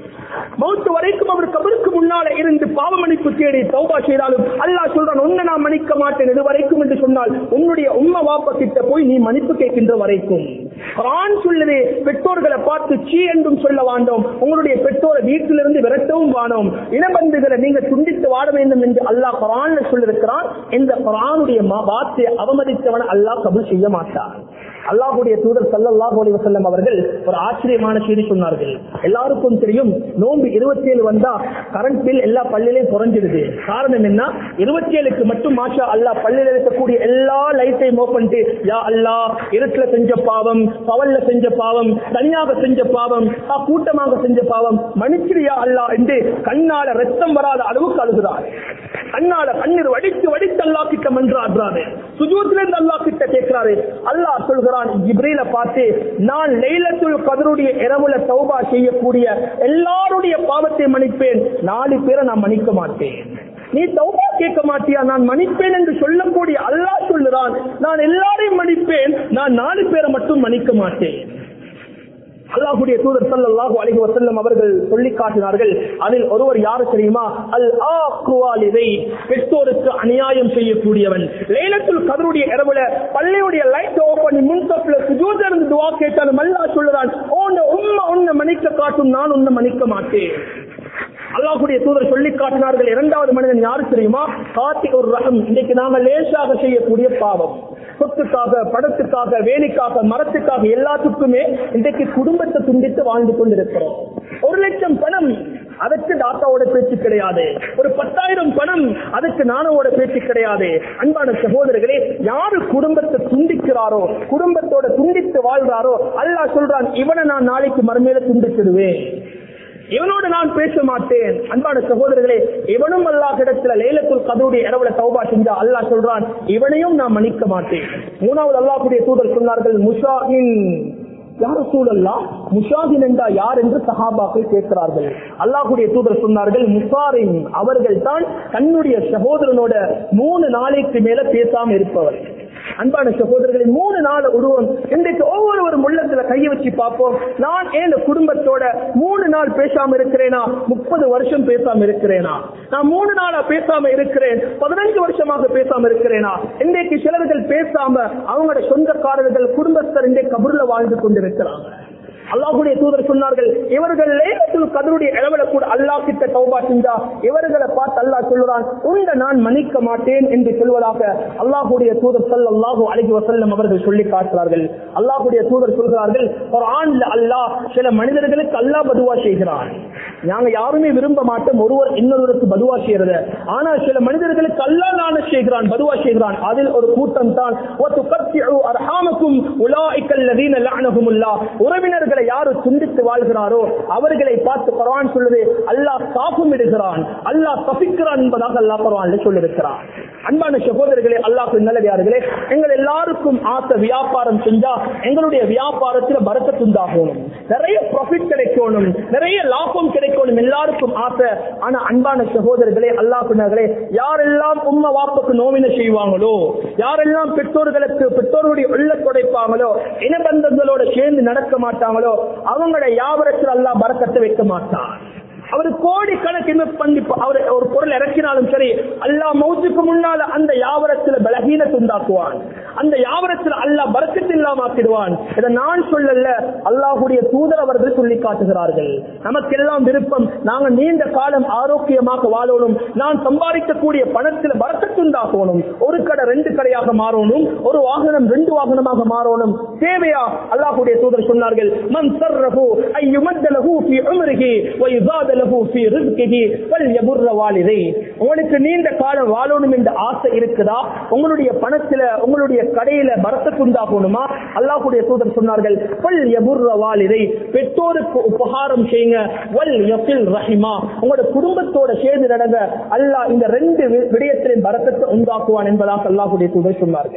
மௌத்து வரைக்கும் அவர் கபருக்கு முன்னால இருந்து பாவ மன்னிப்பு தேடி தௌபா செய்தாலும் அல்லாஹ் சொல்றான், உன்னை நான் மன்னிக்க மாட்டேன் இது வரைக்கும் என்று சொன்னால் உன்னுடைய உம்மா வாப்பா கிட்ட போய் நீ மன்னிப்பு கேட்கின்ற வரைக்கும். குர்ஆன் சொல்லுது, பெற்றோர்களை பார்த்து சீ என்றும் சொல்ல வேண்டாம், உங்களுடைய பெற்றோரை வீட்டிலிருந்து விரட்டவும் வேண்டாம், இனபந்துகளை நீங்க துண்டித்து வாட வேண்டும் என்று அல்லாஹ் குர்ஆன்ல சொல்லியிருக்கிறான். இந்த குர்ஆனுடைய வார்த்தையை அவமதித்தவன் அல்லாஹ் கபூல் செய்ய மாட்டான். அல்லாஹ்வுடைய தூதர் ஸல்லல்லாஹு அலைஹி வஸல்லம் அவர்கள் ஒரு ஆச்சரியமான செய்தி சொன்னார்கள். எல்லாருக்கும் தெரியும், நோன்பு 27 வந்தா கரண்ட் பில் எல்லா பள்ளியிலையும் குறைஞ்சிடுது. காரணம் என்ன? 27க்கு மட்டும் மாஷா அல்லாஹ் பள்ளியில் இருக்கக்கூடிய எல்லா லைட்டையும் ஓபன் பண்ணிட்டு, யா அல்லாஹ், இருட்டுல செஞ்ச பாவம், பவல்ல செஞ்ச பாவம், தனியாக செஞ்ச பாவம், கூட்டமாக செஞ்ச பாவம் மன்னிச்சிரியா அல்லாஹ் என்று கண்ணால ரத்தம் வராத அளவுக்கு அழுகிறார். கண்ணால கண்ணீர் வடித்து வடித்து அல்லாஹ் கிட்ட மன்றாடுறாரு. சுஜூத்ல இருந்து அல்லாஹ் கிட்ட கேட்கிறாரு. அல்லாஹ் சொல்கிறான், ஜிப்ரீல பார்த்து, நான் லைலத்துல் கத்ருடைய இரவுல தௌபா செய்யக்கூடிய எல்லாருடைய பாவத்தை மன்னிப்பேன், 4 பேரை நான் மன்னிக்க மாட்டேன். நீ தௌபா கேட்க மாட்டியா? நான் மன்னிப்பேன் என்று சொல்லக்கூடிய அல்லாஹ் சொல்லுறான், நான் எல்லாரையும் மன்னிப்பேன், நான் 4 பேரை மட்டும் மன்னிக்க மாட்டேன். அல்லாஹ்வுடைய தூதர் ஸல்லல்லாஹு அலைஹி வஸல்லம் அவர்கள் சொல்லி காட்டினார்கள். அதில் ஒருவர் யாரு தெரியுமா? அல் ஆக்வாலிதை, பெற்றோருக்கு அநியாயம் செய்யக்கூடியவன். லைலத்துல் கத்ருடைய இரவுல பள்ளியுடைய லைட் ஓபன் பண்ணி முன்சப்ல சுஜூத்ல இருந்து துஆ கேட்டாலும் அல்லாஹ் சொல்றான், உன்னை உம்மா உன்னை மன்னிக்க காட்டும், நான் உன்னை மன்னிக்க மாட்டேன். அல்லாஹ்வுடைய தூதர் சொல்லி காட்டினார்கள். இரண்டாவது மனிதன் யாரு தெரியுமா? காத்திகுர் ரஹம். இன்னைக்கு நாம லேசாக செய்யக்கூடிய பாவம், சொத்துக்காக, படத்துக்காக, வேலைக்காக, மரத்துக்காக, எல்லாத்துக்குமே இன்றைக்கு குடும்பத்தை துண்டித்து வாழ்ந்து கொண்டிருக்கிறோம். 1 லட்சம் பணம், அதற்கு டாட்டாவோட பேச்சு கிடையாது. ஒரு 10,000 பணம், அதுக்கு நானோட பேச்சு கிடையாது. அன்பான சகோதரர்களே, யாரு குடும்பத்தை துண்டிக்கிறாரோ, குடும்பத்தோட துண்டித்து வாழ்றாரோ, அல்லாஹ் சொல்றான், இவனை நான் நாளைக்கு மறுமையில துண்டிச்சிடுவேன், இவனோடு நான் பேச மாட்டேன். அன்பான சகோதரர்களே, இவனும் அல்லாஹ் இடத்துல லைலத்துல் கத்ருடைய இரவுல தௌபா செஞ்சா அல்லாஹ் சொல்றான், இவனையும் நான் மன்னிக்க மாட்டேன். மூணாவது அல்லாஹ்வுடைய தூதர் சொன்னார்கள், முஷாஹின். யார் ரசூலல்லாஹ், முஷாஹின் என்றா யார் என்று சஹாபாக்கள் கேட்கிறார்கள். அல்லாஹ்வுடைய தூதர் சொன்னார்கள், முசாரின், அவர்கள் தான் தன்னுடைய சகோதரனோட 3 நாளைக்கு மேல பேசாம இருப்பவர். அன்பான சகோதரர்களை, 3 நாள் உருவம் இன்றைக்கு ஒவ்வொருவரும் உள்ளத்துல கையை வச்சு பார்ப்போம். நான் என் குடும்பத்தோட 3 நாள் பேசாம இருக்கிறேனா? 30 வருஷம் பேசாம இருக்கிறேனா? நான் 3 நாளா பேசாம இருக்கிறேன், 15 வருஷமாக பேசாம இருக்கிறேனா? இன்றைக்கு சிலர்கள் பேசாம அவங்களோட சொந்தக்காரர்கள், குடும்பஸ்தர் இன்றைக்கு கபூர்ல வாழ்ந்து கொண்டிருக்கிறாங்க. அல்லாஹ்வுடைய தூதர் சொன்னார்கள், இவர்கள் லைலத்துல் கத்ருடைய இரவுல கூட அல்லாஹ் கிட்ட தௌபா செஞ்சா இவர்களை பார்த்து அல்லாஹ் சொல்றான், உன்னை நான் மன்னிக்க மாட்டேன் என்று சொல்வதாக அல்லாஹ்வுடைய தூதர் ஸல்லல்லாஹு அலைஹி வஸல்லம் அவர்கள் சொல்லி காட்டுகிறார்கள். அல்லாஹ்வுடைய தூதர் சொல்கிறார்கள், குர்ஆன்ல அல்லாஹ் சில மனிதர்களுக்கு அல்லாஹ் பதுவா செய்கிறான். நாங்க யாருமே விரும்ப மாட்டோம் ஒருவர் இன்னொருவருக்கு பதுவா செய்யறத. ஆனா சில மனிதர்களுக்கு அல்லாஹ் லான செய்கிறான், பதுவா செய்கிறான். அதில் ஒரு கூட்டம் தான் வதுகத்திஉ அர்ஹாமக்கும் உலாயிகல் லதீன லஅனஹுமுல்லாஹ். உறவினர்கள் யாரு துண்டித்து வாழ்கிறாரோ அவர்களை பார்த்து குர்ஆன் சொல்லுது, அல்லாஹ் சாபம் இடுகிறான், அல்லாஹ் சபிக்கிறான் என்பதாக அல்லாஹ் குர்ஆனில் சொல்லியிருக்கிறான். அன்பான சகோதரர்களே, அல்லாஹ்வின் நல்லடியார்களே, எங்கள் எல்லாருக்கும் ஆசை வியாபாரம் செஞ்சா எங்களுடைய வியாபாரத்தில் பரக்கத் உண்டாகணும், நிறைய ப்ராஃபிட் கிடைக்கணும், நிறைய லாபம் கிடைக்கணும், எல்லாருக்கும் ஆசை. ஆனா அன்பான சகோதரர்களே, அல்லாஹ்வினர்களே, யாரெல்லாம் உம்மா வாப்புக்கு நோவினை செய்வாங்களோ, யாரெல்லாம் பெற்றோர்களுடைய உள்ள துடைப்பாங்களோ, இனபந்தங்களோட சேர்ந்து நடக்க மாட்டாங்களோ, அவங்களுடைய வியாபாரத்தில் அல்லாஹ் பரக்கத்தை வைக்க மாட்டான். அவர் கோடி கணக்கு இன்வெஸ்ட் பண்ணி அவர் ஒரு பொருள் இறக்கினாலும் சரி, அல்லாஹ் மௌத்துக்கு முன்னால அந்த வியாபாரத்தில் பலகீனத்தை உண்டாக்குவான், அந்த வியாபாரத்தில் அல்லாஹ் பரக்கத்து இல்லாம ஆக்கிடுவான். இதை நான் சொல்லல, அல்லாஹ்வுடைய தூதர் அவர்கள் சொல்லி காட்டுகிறார்கள். நமக்கெல்லாம் விருப்பம், நாங்கள் நீண்ட காலம் ஆரோக்கியமாக வாழணும், நான் சம்பாதிக்கக்கூடிய பணத்தில் பரக்கத்து உண்டாக்கணும், ஒரு கடை 2 கடையாக மாறணும், ஒரு வாகனம் 2 வாகனமாக மாறணும். தேவையா? அல்லாஹ்வுடைய தூதர் சொன்னார்கள், மன் சர்ரஹு அய்யுமத் லஹு ஃபீ உம்ரிஹி வ யுஸாத லஹு ஃபீ ரிஸ்கிஹி ஃபல்யபுர் வாலிதை. உங்களுக்கு நீண்ட காலம் வாழணும் என்ற ஆசை இருக்குதா? உங்களுடைய பணத்துல, உங்களுடைய கடையில பரக்கத்து உண்டாகணுமா? அல்லாஹ்வுடைய தூதர் சொன்னார்கள், ஃபல்யபுர் வாலிதை, பெற்றோருக்கு உபகாரம் செய்யுங்க, வல் யஸில் ரஹிமா, உங்களுடைய குடும்பத்தோட சேர்ந்து நடங்க, அல்லாஹ் இந்த 2 விடயத்திலும் பரக்கத்தை உண்டாக்குவான் என்பதாக அல்லாஹ்வுடைய தூதர் சொன்னார்கள்.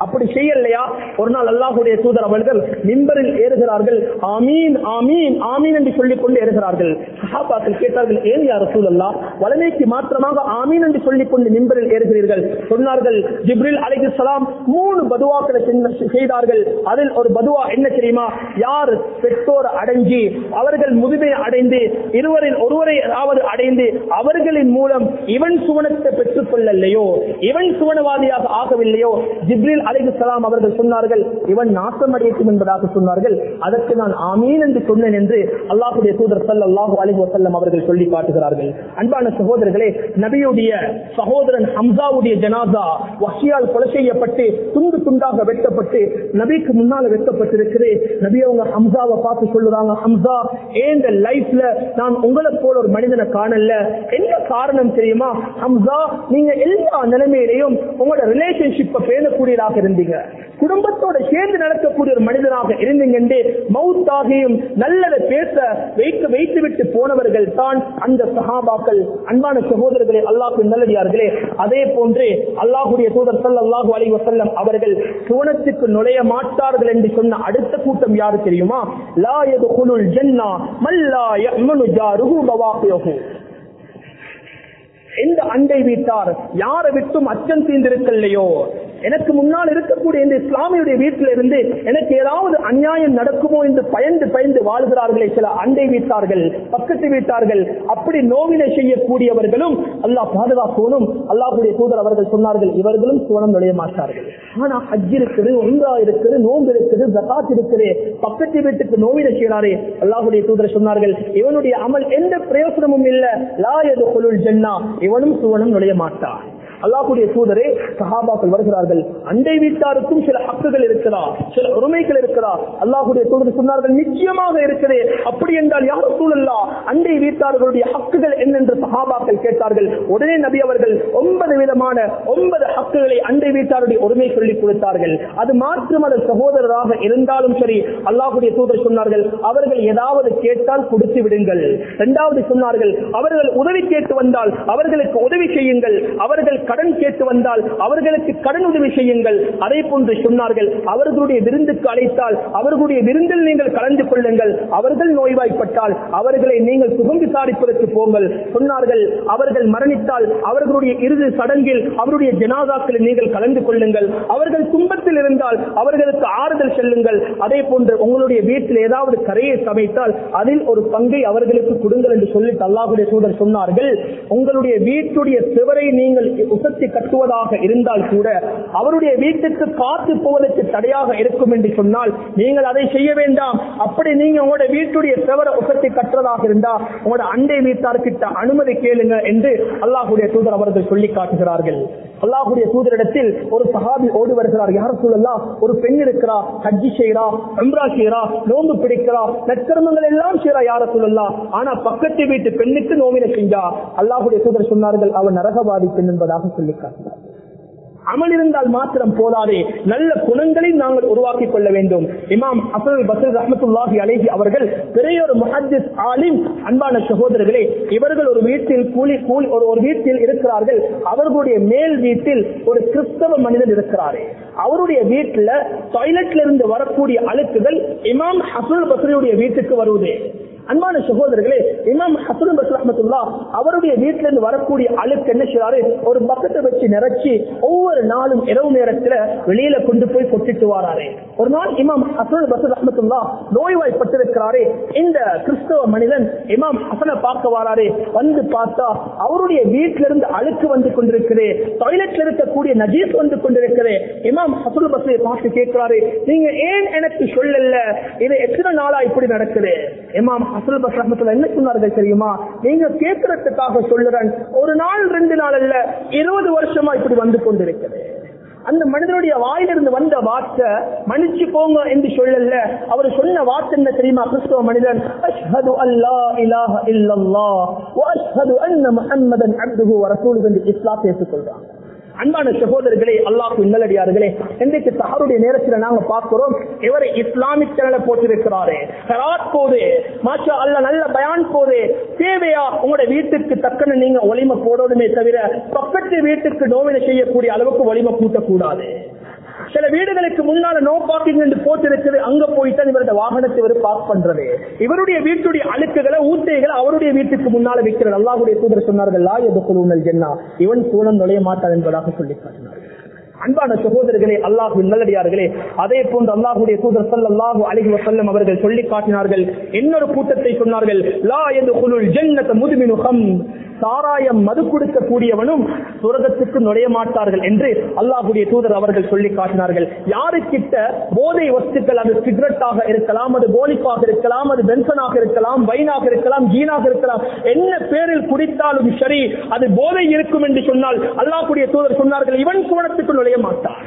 அப்படி செய்யலையா? ஒரு நாள் அல்லாஹ்வுடைய தூதர் அவர்கள் மிம்பரில் ஏறுகிறார்கள். ஆமீன் ஆமீன் ஆமீன் என்று சொல்லிக் கொண்டு ஏறுகிறார்கள். சஹாபாக்கள் கேட்டார்கள், ஏன் யா ரசூலல்லாஹ் வளமைக்கு மாற்றமாக ஆமீன் என்று சொல்லிக் கொண்டு மிம்பரில் ஏறுகிறீர்கள்? சொன்னார்கள், ஜிப்ரீல் அலைஹிஸ்ஸலாம் 3 பதுவாக்களை செய்தார்கள். அதில் ஒரு பதுவா என்ன தெரியுமா? யார் பெற்றோர் அடைஞ்சி அவர்கள் முதுமை அடைந்து இருவரில் ஒருவரை அடைந்து அவர்களின் மூலம் இவன் சுவனத்தை பெற்றுக் கொள்ளலையோ, இவன் சுவனவாதியாக ஆகவில்லையோ, ஜிப்ரீல் அலைஹிஸ்ஸலாம் அவர்கள் சொன்னார்கள், இவன் நாசமடையட்டும் என்பதாக சொன்னார்கள். அதற்கு நான் ஆமீன் என்று சொன்னேன் என்று அல்லாஹ்வுடைய தூதர் ஸல்லல்லாஹு அலைஹி வஸல்லம் அவர்கள் சொல்லி காட்டுகிறார்கள். அன்பான சகோதரர்களே, நபியுடைய சகோதரன் ஹம்சாவுடைய ஜனாசா வஹ்ஷியால் கொலை செய்யப்பட்டு துண்டு துண்டாக வெட்டப்பட்டு நபிக்கு முன்னால் வெட்டப்பட்டிருக்கிறது. நபி அவங்க ஹம்சாவை பார்த்து சொல்லுறாங்க, ஹம்சா, இந்த லைஃப்ல நான் உங்களை போல ஒரு மனிதனை காணல. என்ன காரணம் தெரியுமா? ஹம்சா, நீங்க எல்லா நிலைமையிலையும் உங்களோட ரிலேஷன்ஷிப்பை பேணக்கூடியதாக இருந்தீங்க, குடும்பத்தோட சேர்ந்து நடக்கக்கூடிய ஒரு மனிதனாக இருந்தீங்க என்று மௌத்தாகியும் நல்லதை பேச வைத்து விட்டு போனவர்கள் தான் அந்த சஹாபாக்கள். அன்பான சகோதரர்களே, அல்லாஹ்வின் நல்லடியார்களே, அதே போன்று அல்லாஹ்வுடைய தூதர் ஸல்லல்லாஹு அலைஹி வஸல்லம் அவர்கள் சுவனத்துக்கு நுழைய மாட்டார்கள் என்று சொன்ன அடுத்த கூட்டம் யாரு தெரியுமா? லா யதுகுலுல் ஜன்னா மல் லா யஅமனு ஜாருஹு பவாகிஹு. எந்த அண்டை வீட்டார் யாரை விட்டும் அச்சம் தீர்ந்திருக்கலையோ, எனக்கு முன்னால் இருக்கக்கூடிய இந்த இஸ்லாமியுடைய வீட்டில இருந்து எனக்கு ஏதாவது அநியாயம் நடக்குமோ என்று பயந்து பயந்து வாழ்கிறார்களே சில அண்டை வீட்டார்கள், பக்கத்து வீட்டார்கள், அப்படி நோவினை செய்யக்கூடியவர்களும் அல்லாஹ் பாதுகாக்கணும். அல்லாஹ்வுடைய தூதர் அவர்கள் சொன்னார்கள், இவர்களும் சுவனம் நுழைய மாட்டார்கள். ஆனா ஹஜ் இருக்குது, உம்ரா இருக்குது, நோன்பு இருக்குது, ஜகாத் இருக்குது, பக்கத்து வீட்டுக்கு நோவினை செய்யறாரே, அல்லாஹ்வுடைய தூதர் சொன்னார்கள், இவனுடைய அமல் எந்த பிரயோசனமும் இல்ல. லா யதுகுலுல் ஜன்னா, இவனும் சுவனம் நுழைய மாட்டான். அல்லாஹ்வுடைய தூதரே, சஹாபாக்கள் வருகிறார்கள், அண்டை வீட்டாருக்கும் சில ஹக்குகள் இருக்கிறா, சில உரிமைகள் இருக்கிறா. அல்லாஹ்வுடைய தூதர் சொன்னார்கள், நிச்சயமாக இருக்கிறது. அப்படி என்றால் யா ரசூலல்லாஹ், அண்டை வீட்டார்களுடைய ஹக்குகள் என்னென்று சஹாபாக்கள் கேட்டார்கள். உடனே நபி அவர்கள் 9 விதமான 9 ஹக்குகளை அண்டை வீட்டாருடைய உரிமை சொல்லிக் கொடுத்தார்கள். அது மாற்றுமத சகோதரராக இருந்தாலும் சரி, அல்லாஹ்வுடைய தூதர் சொன்னார்கள், அவர்கள் ஏதாவது கேட்டால் கொடுத்து விடுங்கள். இரண்டாவது சொன்னார்கள், அவர்கள் உதவி கேட்டு வந்தால் அவர்களுக்கு உதவி செய்யுங்கள், அவர்கள் கடன் கேட்டு வந்தால் அவர்களுக்கு கடன் உதவி செய்யுங்கள். அதே போன்று சொன்னார்கள், அவர்களுடைய விருந்துக்கு அழைத்தால் அவர்களுடைய விருந்தில் நீங்கள் கலந்து கொள்ளுங்கள், அவர்கள் நோய்வாய்ப்பட்டால் அவர்களை நீங்கள் சுகம் விசாரிப்பதற்கு போங்கள். சொன்னார்கள், அவர்கள் மரணித்தால் அவர்களுடைய இறுதி சடங்கில் அவருடைய ஜனாசாக்களில் நீங்கள் கலந்து கொள்ளுங்கள், அவர்கள் துன்பத்தில் இருந்தால் அவர்களுக்கு ஆறுதல் செல்லுங்கள். அதே போன்று உங்களுடைய வீட்டில் ஏதாவது கரையை சமைத்தால் அதில் ஒரு பங்கை அவர்களுக்கு கொடுங்கள் என்று சொல்லி அல்லாஹ்வுடைய தூதர் சொன்னார்கள். உங்களுடைய வீட்டுடைய சுவரை நீங்கள் உசத்தி கட்டுவதாக இருந்தால் கூட அவருடைய வீட்டுக்கு காத்து போவதற்கு தடையாக இருக்கும் என்று சொன்னால் நீங்கள் அதை செய்ய வேண்டாம். அப்படி நீங்க உங்களோட வீட்டுடைய சுவரை உசத்தி கட்டுவதாக இருந்தா உங்களோட அண்டை வீட்டார்கிட்ட அனுமதி கேளுங்க என்று அல்லாஹ்வுடைய தூதர் அவர்கள் சொல்லி காட்டுகிறார்கள். அல்லாஹ்வுடைய தூதரிடத்தில் ஒரு சஹாபி ஓடி வருகிறார், யார் சொல்லலாம், ஒரு பெண் இருக்கிறா, ஹஜ் செய்யறா, உம்ரா செய்யறா, நோன்பு பிடிக்கிறா, நற்கர்மங்கள் எல்லாம் செய்யறா, யார சொல்லலாம், ஆனா பக்கத்து வீட்டு பெண்ணுக்கு நோவினை செஞ்சா. அல்லாஹ்வுடைய தூதர் சொன்னார்கள், அவன் நரகவாதி பெண் என்பதாக சொல்லி காட்டினார். அமல் இருந்தால் மாத்திரம் போதாதே, நல்ல குணங்களை நாங்கள் உருவாக்கிக் கொள்ள வேண்டும். இமாம் ஹஸன் பஸ்ரி ரஹ்மத்துல்லாஹி அலைஹி அவர்கள் பெரிய ஒரு முஹத்திஸ் ஆலிம். அன்பான சகோதரர்களே, இவர்கள் ஒரு வீட்டில் ஒரு வீட்டில் இருக்கிறார்கள். அவர்களுடைய மேல் வீட்டில் ஒரு கிறிஸ்தவ மனிதன் இருக்கிறார். அவருடைய வீட்டில் டாய்லெட்ல இருந்து வரக்கூடிய அழுக்குகள் இமாம் ஹஸன் பஸ்ரியுடைய வீட்டுக்கு வருவது. அன்பான சகோதரர்களே, இமாம் ஹஸன் பஸ்ரி ரஹ்மத்துல்லாஹ் அவருடைய வீட்டில இருந்து வரக்கூடிய அழுக்கு என்ன செய்றாரு, ஒரு பக்கெட்டை வச்சு நிறைச்சி ஒவ்வொரு நாளும் இரவு நேரத்துல வெளியில கொண்டு போய் கொட்டிட்டு வராரு. ஒரு நாள் இமாம் ஹஸன் பஸ்ரி ரஹ்மத்துல்லாஹ் நோய்வாய்ப்பட்டிருக்கிறாரே. இந்த கிறிஸ்தவ மனிதன் இமாம் ஹஸனை பார்க்க வராரு. வந்து பார்த்தா அவருடைய வீட்டில இருந்து அழுக்கு வந்து கொண்டிருக்கிறது, டாய்லெட்ல இருக்கக்கூடிய நஜீஸ் வந்து கொண்டிருக்கிறது. இமாம் ஹஸன் பஸ்ரி பார்த்து கேட்கிறாரு, நீங்க ஏன் எனக்கு சொல்லல, இது எத்தனை நாளா இப்படி நடக்குது? இமாம் ஹஸன் பஸ்ரி ரஹ்மத்துல்லாஹ் என்ன சொன்னார்கள் தெரியுமா, நீங்க கேட்கறதுக்காக சொல்லுறேன், ஒரு நாள் 2 நாள் அல்ல, 20 வருஷமா இப்படி வந்து கொண்டிருக்கிறது. அந்த மனிதனுடைய வாயிலிருந்து வந்த வார்த்தை மன்னிச்சு போங்க என்று சொல்லல. அவர் சொன்ன வார்த்தை என்ன தெரியுமா? கிறிஸ்தவ மனிதன், அஷ்ஹது அல்லா இலாஹ இல்லல்லாஹ் வ அஷ்ஹது அன்ன முஹம்மதன் அப்துஹு வ ரசூலுஹு என்று இஸ்லாம் ஏற்றுக்கொள்றாங்க. அன்பான சகோதரர்களே, அல்லாஹ்வின் நல்லடியார்களே, இன்றைக்கு தஹருடைய நேரத்தில் நாங்க பார்க்கிறோம், இவரை இஸ்லாமிக் சேனலை போட்டிருக்கிறாரு, கராத் போது, மாஷா அல்லாஹ் நல்ல பயான் போது. தேவையா உங்களோட வீட்டுக்கு தக்கன நீங்க ஒலிமை போடணுமே தவிர பக்கத்து வீட்டுக்கு நோவினை செய்யக்கூடிய அளவுக்கு ஒலிமை கூட்டக்கூடாது. சில வீடுகளுக்கு முன்னால நோ பார்க்கிங் என்று போட்டிருக்குது, அங்க போயிட்டு இவருடைய வாகனத்தை இவர் பார்க் பண்றது, இவருடைய வீட்டுடைய அழுக்குகளை ஊட்டைகளை அவருடைய வீட்டுக்கு முன்னால வைக்கிறது. அல்லாஹ்வுடைய தூதர் சொன்னார்கள், லா யதுகுலூனல் ஜன்னah, இவன் சூழல் நுழைய மாட்டான் என்பதாக சொல்லி காட்டினார்கள். அன்பான சகோதரர்களே, அல்லாஹ்வின் நல்லடியார்களே, அதே போன்று அல்லாஹ்வுடைய தூதர் ஸல்லல்லாஹு அலைஹி வஸல்லம் அவர்கள் சொல்லி காட்டினார்கள். இன்னொரு கூட்டத்தை சொன்னார்கள், லா யதுகுலுல் ஜன்னத முத்மினு கம், சாராயம் மது கொடுக்கக்கூடியவனும் சுவர்க்கத்துக்கு நுழைய மாட்டார்கள் என்று அல்லாஹ்வுடைய தூதர் அவர்கள் சொல்லி காட்டினார்கள். யாருக்கிட்ட போதை வஸ்துக்கள், அது சிகரெட்டாக இருக்கலாம், அது கோலிப்பாக இருக்கலாம், அது பென்சனாக இருக்கலாம், வைனாக இருக்கலாம், ஜீனாக இருக்கலாம், என்ன பேரில் குடித்தாலும் சரி அது போதை இருக்கும் என்று சொன்னால் அல்லாஹ்வுடைய தூதர் சொன்னார்கள், இவன் சுவனத்துக்கு நுழைய மாட்டான்.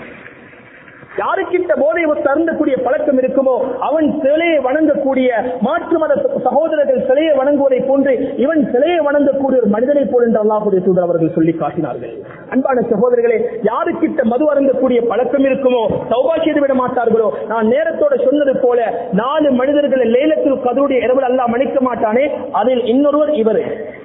யாருக்கிட்ட போதை வஸ்து அருந்தக்கூடிய பழக்கம் இருக்குமோ அவன் சிலையை வணங்கக்கூடிய மாற்று மத சகோதரர்கள் சிலையை வணங்குவதை போன்று இவன் சிலையை வணங்கக்கூடிய ஒரு மனிதனை போல் என்று அல்லாஹ்வுடைய தூதர் அவர்கள் சொல்லி காட்டினார்கள். அன்பான சகோதரர்களே, யாருக்கிட்ட மது அருந்தக்கூடிய பழக்கம் இருக்குமோ தௌபா செய்து விட மாட்டார்களோ, நான் நேரத்தோட சொன்னது போல 4 மனிதர்களை லைலத்துல் கத்ருடைய இரவில் அல்லாஹ் மன்னிக்க மாட்டானே, அதில் இன்னொருவர் இவர்.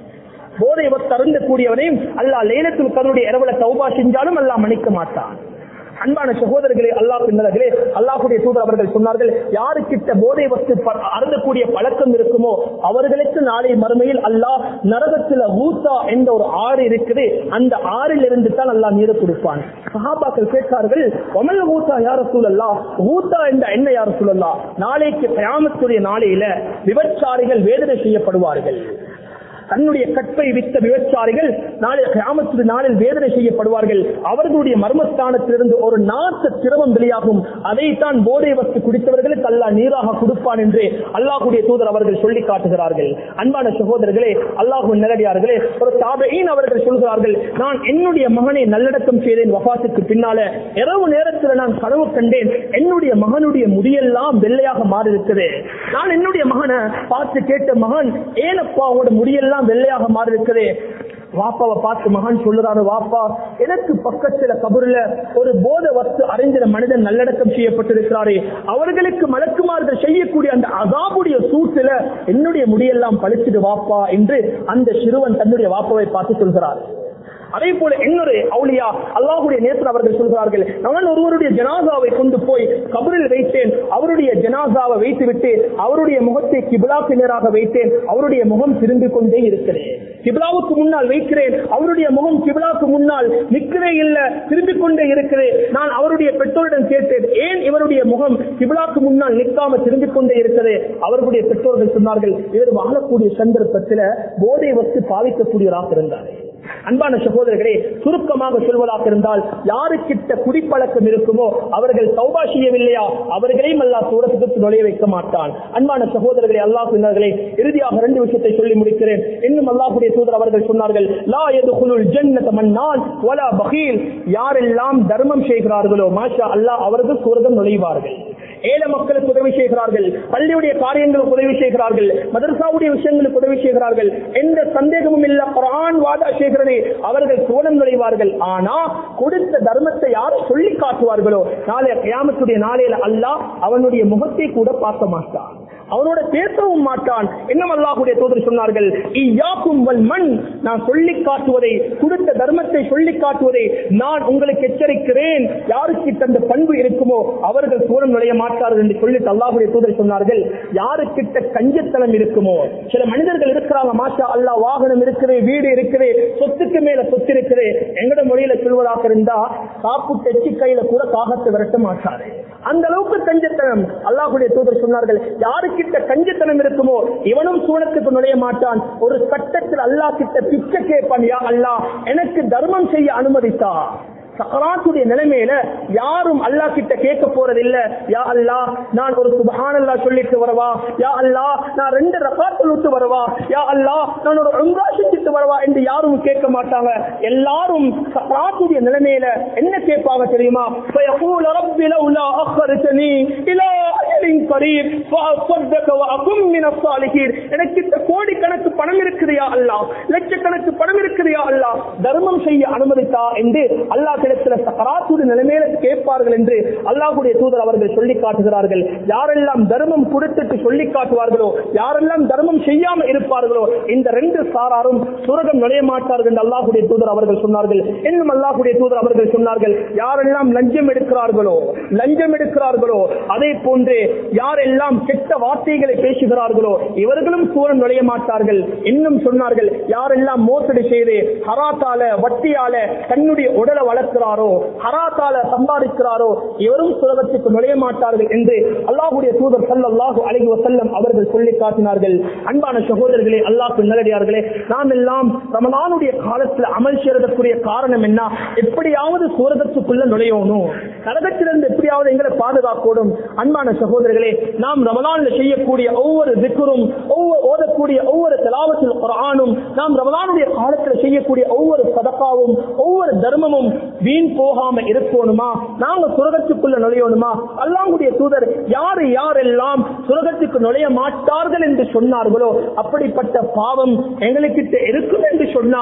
போதை வஸ்து அருந்தக்கூடியவனையும் அல்லாஹ் லைலத்துல் கத்ருடைய இரவுல தௌபா செஞ்சாலும் அல்லாஹ் மன்னிக்க மாட்டான். அன்பான சகோதரர்களே, அல்லாஹ்வுடைய தூதர் அவர்கள் சொன்னார்கள், யாருக்கிட்ட போதை வஸ்து அருந்தக்கூடிய பழக்கம் இருக்குமோ அவர்களுக்கு நாளை மறுமையில் அல்லாஹ் நரகத்தில் ஊத்தா என்ற ஒரு ஆறு இருக்குது, அந்த ஆறில் இருந்து தான் அல்லாஹ் நீரை கொடுப்பான். சஹாபாக்கள் கேட்டார்கள், ஒமல் ஊத்தா யா ரசூலல்லாஹ், ஊத்தா என்ற என்ன யா ரசூலல்லாஹ்? நாளைக்கு கியாமத்துடைய நாளையில விபச்சாரிகள் வேதனை செய்யப்படுவார்கள். தன்னுடைய கற்பை வித்த விபச்சாரிகள் நாளை கியாமத்துடைய நாளில் வேதனை செய்யப்படுவார்கள். அவர்களுடைய மர்மஸ்தானத்திலிருந்து ஒரு நாற்ற திரவம் வெளியாகும், அதைத்தான் போதை வஸ்து குடித்தவர்களுக்கு அல்லாஹ் நீராக கொடுப்பான் என்று அல்லாஹ்வுடைய தூதர் அவர்கள் சொல்லி காட்டுகிறார்கள். அன்பான சகோதரர்களே, அல்லாஹ்வின் நல்லடியார்களே, ஒரு தாபீன் அவர்கள் சொல்கிறார்கள், நான் என்னுடைய மகனை நல்லடக்கம் செய்தேன், வஃபாத்துக்கு பின்னால இரவு நேரத்தில் நான் கனவு கண்டேன், என்னுடைய மகனுடைய முடியெல்லாம் வெள்ளையாக மாறி இருக்குது. நான் என்னுடைய மகனை பார்த்து கேட்ட, மகன் ஏனப்பா உங்களோட முடியெல்லாம் வெள்ளையாக மாறி இருக்குது? வாப்பாவை பார்த்து மகன் சொல்லுறாரு, வாப்பா எனக்கு பக்கத்துல கபருல ஒரு போதை வஸ்து அறிஞர மனிதன் நல்லடக்கம் செய்யப்பட்டிருக்கிறாரே, அவர்களுக்கு மலக்குமார்கள் செய்யக்கூடிய அந்த அசாபுடைய சூட்டுல என்னுடைய முடியெல்லாம் பழிச்சிடு வாப்பா என்று அந்த சிறுவன் தன்னுடைய வாப்பாவை பார்த்து சொல்கிறார். அதே போல இன்னொரு அவுலியா அல்லாஹ்வுடைய நேசர் அவர்கள் சொல்கிறார்கள், நான் ஒருவருடைய ஜனாசாவை கொண்டு போய் கபரில் வைத்தேன், அவருடைய ஜனாசாவை வைத்துவிட்டு அவருடைய முகத்தை கிபிலாக்கு நேராக வைத்தேன், அவருடைய முகம் திரும்பிக் கொண்டே இருக்கிறது. கிபிலாவுக்கு முன்னால் வைக்கிறேன், அவருடைய முகம் கிபிலாக்கு முன்னால் நிற்கவே இல்லை, திரும்பிக் கொண்டே இருக்கிறது. நான் அவருடைய பெற்றோரிடம் கேட்டேன், ஏன் இவருடைய முகம் கிபிலாக்கு முன்னால் நிற்காம திரும்பிக் கொண்டே இருக்கிறது? அவர்களுடைய பெற்றோர்கள் சொன்னார்கள், இவர் வாழக்கூடிய சந்தர்ப்பத்தில் போதை வஸ்து பாதிக்கக்கூடியவராக இருந்தார். அன்பான சகோதரர்களே, சுருக்கமாக சொல்வதாக இருந்தால், யாருக்கிட்ட குடிப்பழக்கம் இருக்குமோ அவர்கள் தௌபா செய்யவில்லையா அவர்களையும் அல்லாஹ் சூரத்துக்கு நுழைய வைக்க மாட்டான். அன்பான சகோதரர்களே, அல்லாஹ்வினர்களே, இறுதியாக 2 விஷயத்தை சொல்லி முடிக்கிறேன். இன்னும் அல்லாஹ்வுடைய தூதர் அவர்கள் சொன்னார்கள், லா யதுகுலுல் ஜன்னத மன்னான் வலா பகீல், யாரெல்லாம் தர்மம் செய்கிறார்களோ மாஷா அல்லாஹ் அவர்கள் சூரகம் நுழைவார்கள். ஏழை மக்களுக்கு உதவி செய்கிறார்கள், பள்ளியுடைய காரியங்களுக்கு உதவி செய்கிறார்கள், மதரசாவுடைய விஷயங்களுக்கு உதவி செய்கிறார்கள், எந்த சந்தேகமும் இல்ல, குர்ஆன் வாதா செய்கிறது, அவர்கள் சூழம் நுழைவார்கள். ஆனா கொடுத்த தர்மத்தை யார் சொல்லி காட்டுவார்களோ நாளை கியாமத்துடைய நாளையில அல்லாஹ் அவனுடைய முகத்தை கூட பார்க்க மாட்டான், அவனோட பேசவும் மாட்டான். இன்னும் அல்லாஹ்வுடைய தூதர் சொன்னார்கள், இய்யாக்கும் வல் மன், நான் சொல்லி காட்டுவதை, கொடுத்த தர்மத்தை சொல்லி காட்டுவதை நான் உங்களுக்கு எச்சரிக்கிறேன். யாருக்கு அந்த பண்பு இருக்குமோ அவர்கள் சூழம் நுழைய மாட்டார்கள் என்று சொல்லி அல்லாஹ்வுடைய தூதர் சொன்னார்கள். யாருக்கிட்ட கஞ்சத்தனம் இருக்குமோ, சில மனிதர்கள் இருக்கிறாங்க, மாஷா அல்லாஹ் வாகனம் இருக்குது, வீடு இருக்குது, சொத்துக்கு மேல சொத்து இருக்குது, எங்கட மொழியில சொல்வதாக இருந்தா சாப்பிட்டு எச்சி கையில கூட காகத்தை விரட்ட மாட்டாரு, அந்த அளவுக்கு கஞ்சத்தனம். அல்லாஹ்வுடைய தூதர் சொன்னார்கள், யாருக்கு கிட்ட கஞ்சத்தனம் இருக்குமோ இவனும் சூனத்துக்கு நுழைய மாட்டான். ஒரு கட்டத்தில் அல்லாஹ் கிட்ட பிச்சை கேட்பான், யா அல்லாஹ் எனக்கு தர்மம் செய்ய அனுமதித்தா. சக்கராத்துடைய நிலைமையில யாரும் அல்லாஹ் கிட்ட கேட்க போறதில்ல, யா அல்லாஹ் நான் ஒரு சுப்ஹானல்லாஹ் சொல்லிட்டு வரவா, யா அல்லாஹ் நான் 2 ரக்காத் தொழுது வரவா, யா அல்லாஹ் நான் ஒரு உம்ரா செஞ்சிட்டு வரவா என்று யாரும் கேட்க மாட்டாங்க. எல்லாரும் சக்கராத்துடைய நிலைமையில என்ன கேட்பாங்க தெரியுமா? ஃபயகூல் ரப்பி லவ்லா அഖர்தனி இலா அஜலின் கரீப் ஃபஅஸ்தக வஅகும் மினஸ் ஸாலிஹீன், எனக்கு கோடிக்கணக்கு பணம் இருக்குது யா அல்லாஹ், லட்சக்கணக்கு பணம் இருக்குது யா அல்லாஹ், தர்மம் செய்ய அனுமதித்தா என்று அல்லாஹ் சக்கராத்துடைய நிலைமையில கேட்பாங்க. இருப்பார்கள் என்று அல்லாஹ்வுடைய தூதர் அவர்கள் சொல்லி காட்டுகிறார்கள். யாரெல்லாம் தர்மம் கொடுத்துட்டு சொல்லி காட்டுவார்களோ, யாரெல்லாம் தர்மம் செய்யாம இருப்பார்களோ, இந்த ரெண்டு சாராரும் சுரகம் நுழைய மாட்டார்கள் என்று அல்லாஹ்வுடைய தூதர் அவர்கள் சொன்னார்கள். இன்னும் அல்லாஹ்வுடைய தூதர் அவர்கள் சொன்னார்கள், யாரெல்லாம் லஞ்சம் எடுக்கிறார்களோ அதே போன்று யாரெல்லாம் கெட்ட வார்த்தைகளை பேசுகிறார்களோ இவர்களும் சூரம் நுழைய மாட்டார்கள். இன்னும் சொன்னார்கள், யாரெல்லாம் மோசடி செய்து ஹராத்தால வட்டியால தன்னுடைய உடலை வளர்க்கிறாரோ, ஹராத்தால சம்பாதிக்கிறாரோ இவரும் சுரகத்துக்கு நுழைய மாட்டார்கள் என்று அல்லாஹ்வுடைய தூதர் ஸல்லல்லாஹு அலைஹி வஸல்லம் அவர்கள் சொல்லி காட்டினார்கள். அன்பான சகோதரர்களே, அல்லாஹ்வின் நல்லடியார்களே, நாம் எல்லாம் ரமலானுடைய காலத்தில் அமல் செய்வதற்குரிய காரணம் என்ன? எப்படியாவது சுவர்க்கத்துக்குள்ள நுழையணும், நரகத்திலிருந்து எப்படியாவது எங்களை பாதுகாக்கணும். அன்பான சகோதரர்களே, நாம் ரமலான்ல செய்யக்கூடிய ஒவ்வொரு திக்ரும், ஓதக்கூடிய ஒவ்வொரு திலாவத்துல் குர்ஆனும், நாம் ரமலானுடைய காலத்தில் செய்யக்கூடிய ஒவ்வொரு சதகாவும், ஒவ்வொரு தர்மமும் வீண் போகாம இருக்கணுமா? நாங்க சுரகத்துக்குள்ள நுழையணுமா? அல்லாஹ்வுடைய தூதர் யாரெல்லாம் சுரகத்துக்கு நுழைய மாட்டார்கள் என்று சொன்னார்களோ அப்படிப்பட்ட பாவம் எங்களுக்கிட்ட இருக்கும் என்று சொன்னா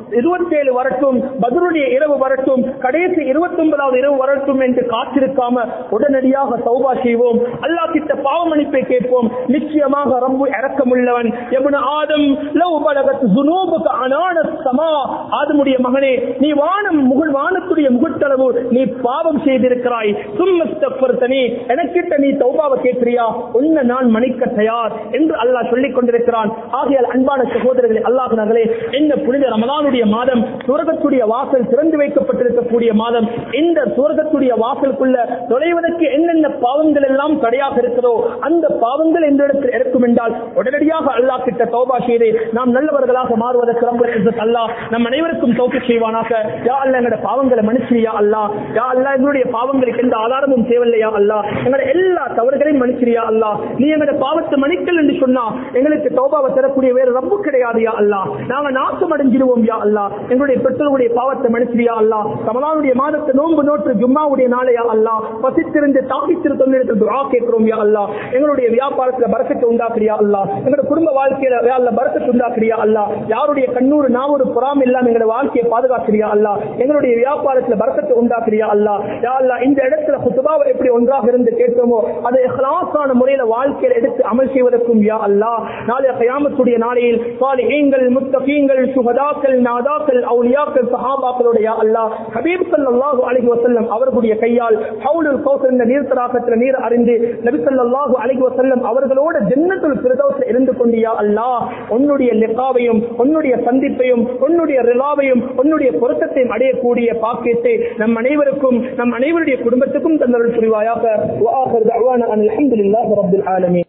27 வரட்டும், பத்ருடைய இரவு வரட்டும், கடைசி 29வது இரவு வரட்டும் என்று காத்திருக்காம உடனடியாக தௌபா செய்வோம். அல்லாஹ் கிட்ட பாவ மன்னிப்பை கேட்போம். நிச்சயமாக ரப்பு இரக்கமுள்ளவன். இப்னு ஆதம் லவ் பலகத் ஸுனூபுக அனான ஸமா, ஆதமுடைய மகனே, நீ வானத்துடைய முகட்டளவு நீ பாவம் செய்திருக்கிறாய். சும்மஸ்தக்ஃபர்தனி, எனக்கிட்ட நீ தௌபாவை கேட்கிறியா? உன்னை நான் மன்னிக்க தயார் என்று அல்லாஹ் சொல்லிக் கொண்டிருக்கிறான். ஆகையால் அன்பான சகோதரர்களே, அல்லாஹ்வினர்களே, இந்த புனித ரமலானுடைய மாதம் சுவர்க்கத்துடைய வாசல் திறந்து வைக்கப்பட்டிருக்கக்கூடிய மாதம். இந்த சுவர்க்கத்துடைய வாசலுக்குள்ள நுழைவதற்கு என்னென்ன பாவங்கள் எல்லாம் தடையாக இருக்கிறதோ அந்த பாவங்கள் எந்த இடத்தில் இருக்கும் என்றால் உடனடியாக அல்லாஹ் கிட்ட தௌபா செய்து நாம் நல்லவர்களாக மாறுவதற்கு ரப்பல் இஸ்ஸத் அல்லாஹ் நம் அனைவருக்கும் தௌஃபீக் செய்வானாக. யா அல்லாஹ், எங்களுடைய பாவங்களை மன்னிச்சிரியா அல்லாஹ். யா அல்லாஹ், எங்களுடைய பாவங்களுக்கு எந்த ஆதாரமும் தேவையில்லையா அல்லாஹ். எங்களுடைய எல்லா தவறுகளையும் மன்னிச்சிரியா அல்லாஹ். நீ எங்களுடைய பாவத்தை மன்னிக்கல் என்று சொன்னா எங்களுக்கு தௌபாவை தரக்கூடிய வேறு ரப்பு கிடையாது யா அல்லாஹ். நாங்க நாசம் அடைஞ்சிருவோம் யா அல்லாஹ். எங்களுடைய பெற்றோருடைய பாவத்தை மன்னிச்சிரியா அல்லாஹ். ரமலானுடைய மாதத்தை நோன்பு நோற்று ஜும்மாவுடைய நாளையா அல்லாஹ் பசித்திருந்து தாகித்திரு தொழிலிடத்தில் துஆ கேட்கிறோம் யா அல்லாஹ். எங்களுடைய வியாபாரத்துல பரக்கத்தை உண்டாக்குறியா அல்லாஹ். எங்களுடைய குடும்ப வாழ்க்கையில யா அல்லாஹ் பரக்கத்தை உண்டாக்குறியா அல்லாஹ். யாருடைய கண்ணூர் நாவூர் புறாம இல்லாம எங்களுடைய வாழ்க்கையை பாதுகாக்கிறியா அல்லாஹ். எங்களுடைய வியாபாரத்துல பரக்கத்தை உண்டாக்குறியா அல்லாஹ். யா அல்லாஹ், இந்த இடத்துல குத்பாவை எப்படி ஒன்றாக இருந்து கேட்டோமோ அதை இஹ்லாஸான முறையில வாழ்க்கையில எடுத்து அமல் செய்வதற்கும் யா அல்லாஹ் நாளைய கியாமத்துடைய நாளையில் சாலிஹீன்கள், முத்தகீன்கள், சுஹதாக்கள், நாதாக்கள், அவுலியாக்கள், சஹாபாக்களோட யா அல்லாஹ் ஹபீப் ஸல்லல்லாஹு அலைஹி வஸல்லம் அவர்களுடைய கையால் ஹவுலுல் கௌசர் என்ற நீர் தடாகத்தில் நீர் அறிந்து நபி ஸல்லல்லாஹு அலைஹி வஸல்லம் அவர்களோட ஜன்னத்துல் ஃபிர்தௌஸ்ல இருந்து கொண்டு யா அல்லாஹ் உன்னுடைய லிகாவையும், உன்னுடைய சந்திப்பையும், உன்னுடைய ரிலாவையும், உன்னுடைய பொருத்தத்தையும் அடையக்கூடிய பாக்கியத்தை நம் அனைவருக்கும், நம் அனைவருடைய குடும்பத்துக்கும் தந்தருள் புரிவாயாக. வஆகிரு தஅவானா அல்ஹம்துலில்லாஹி ரப்பில் ஆலமீன்.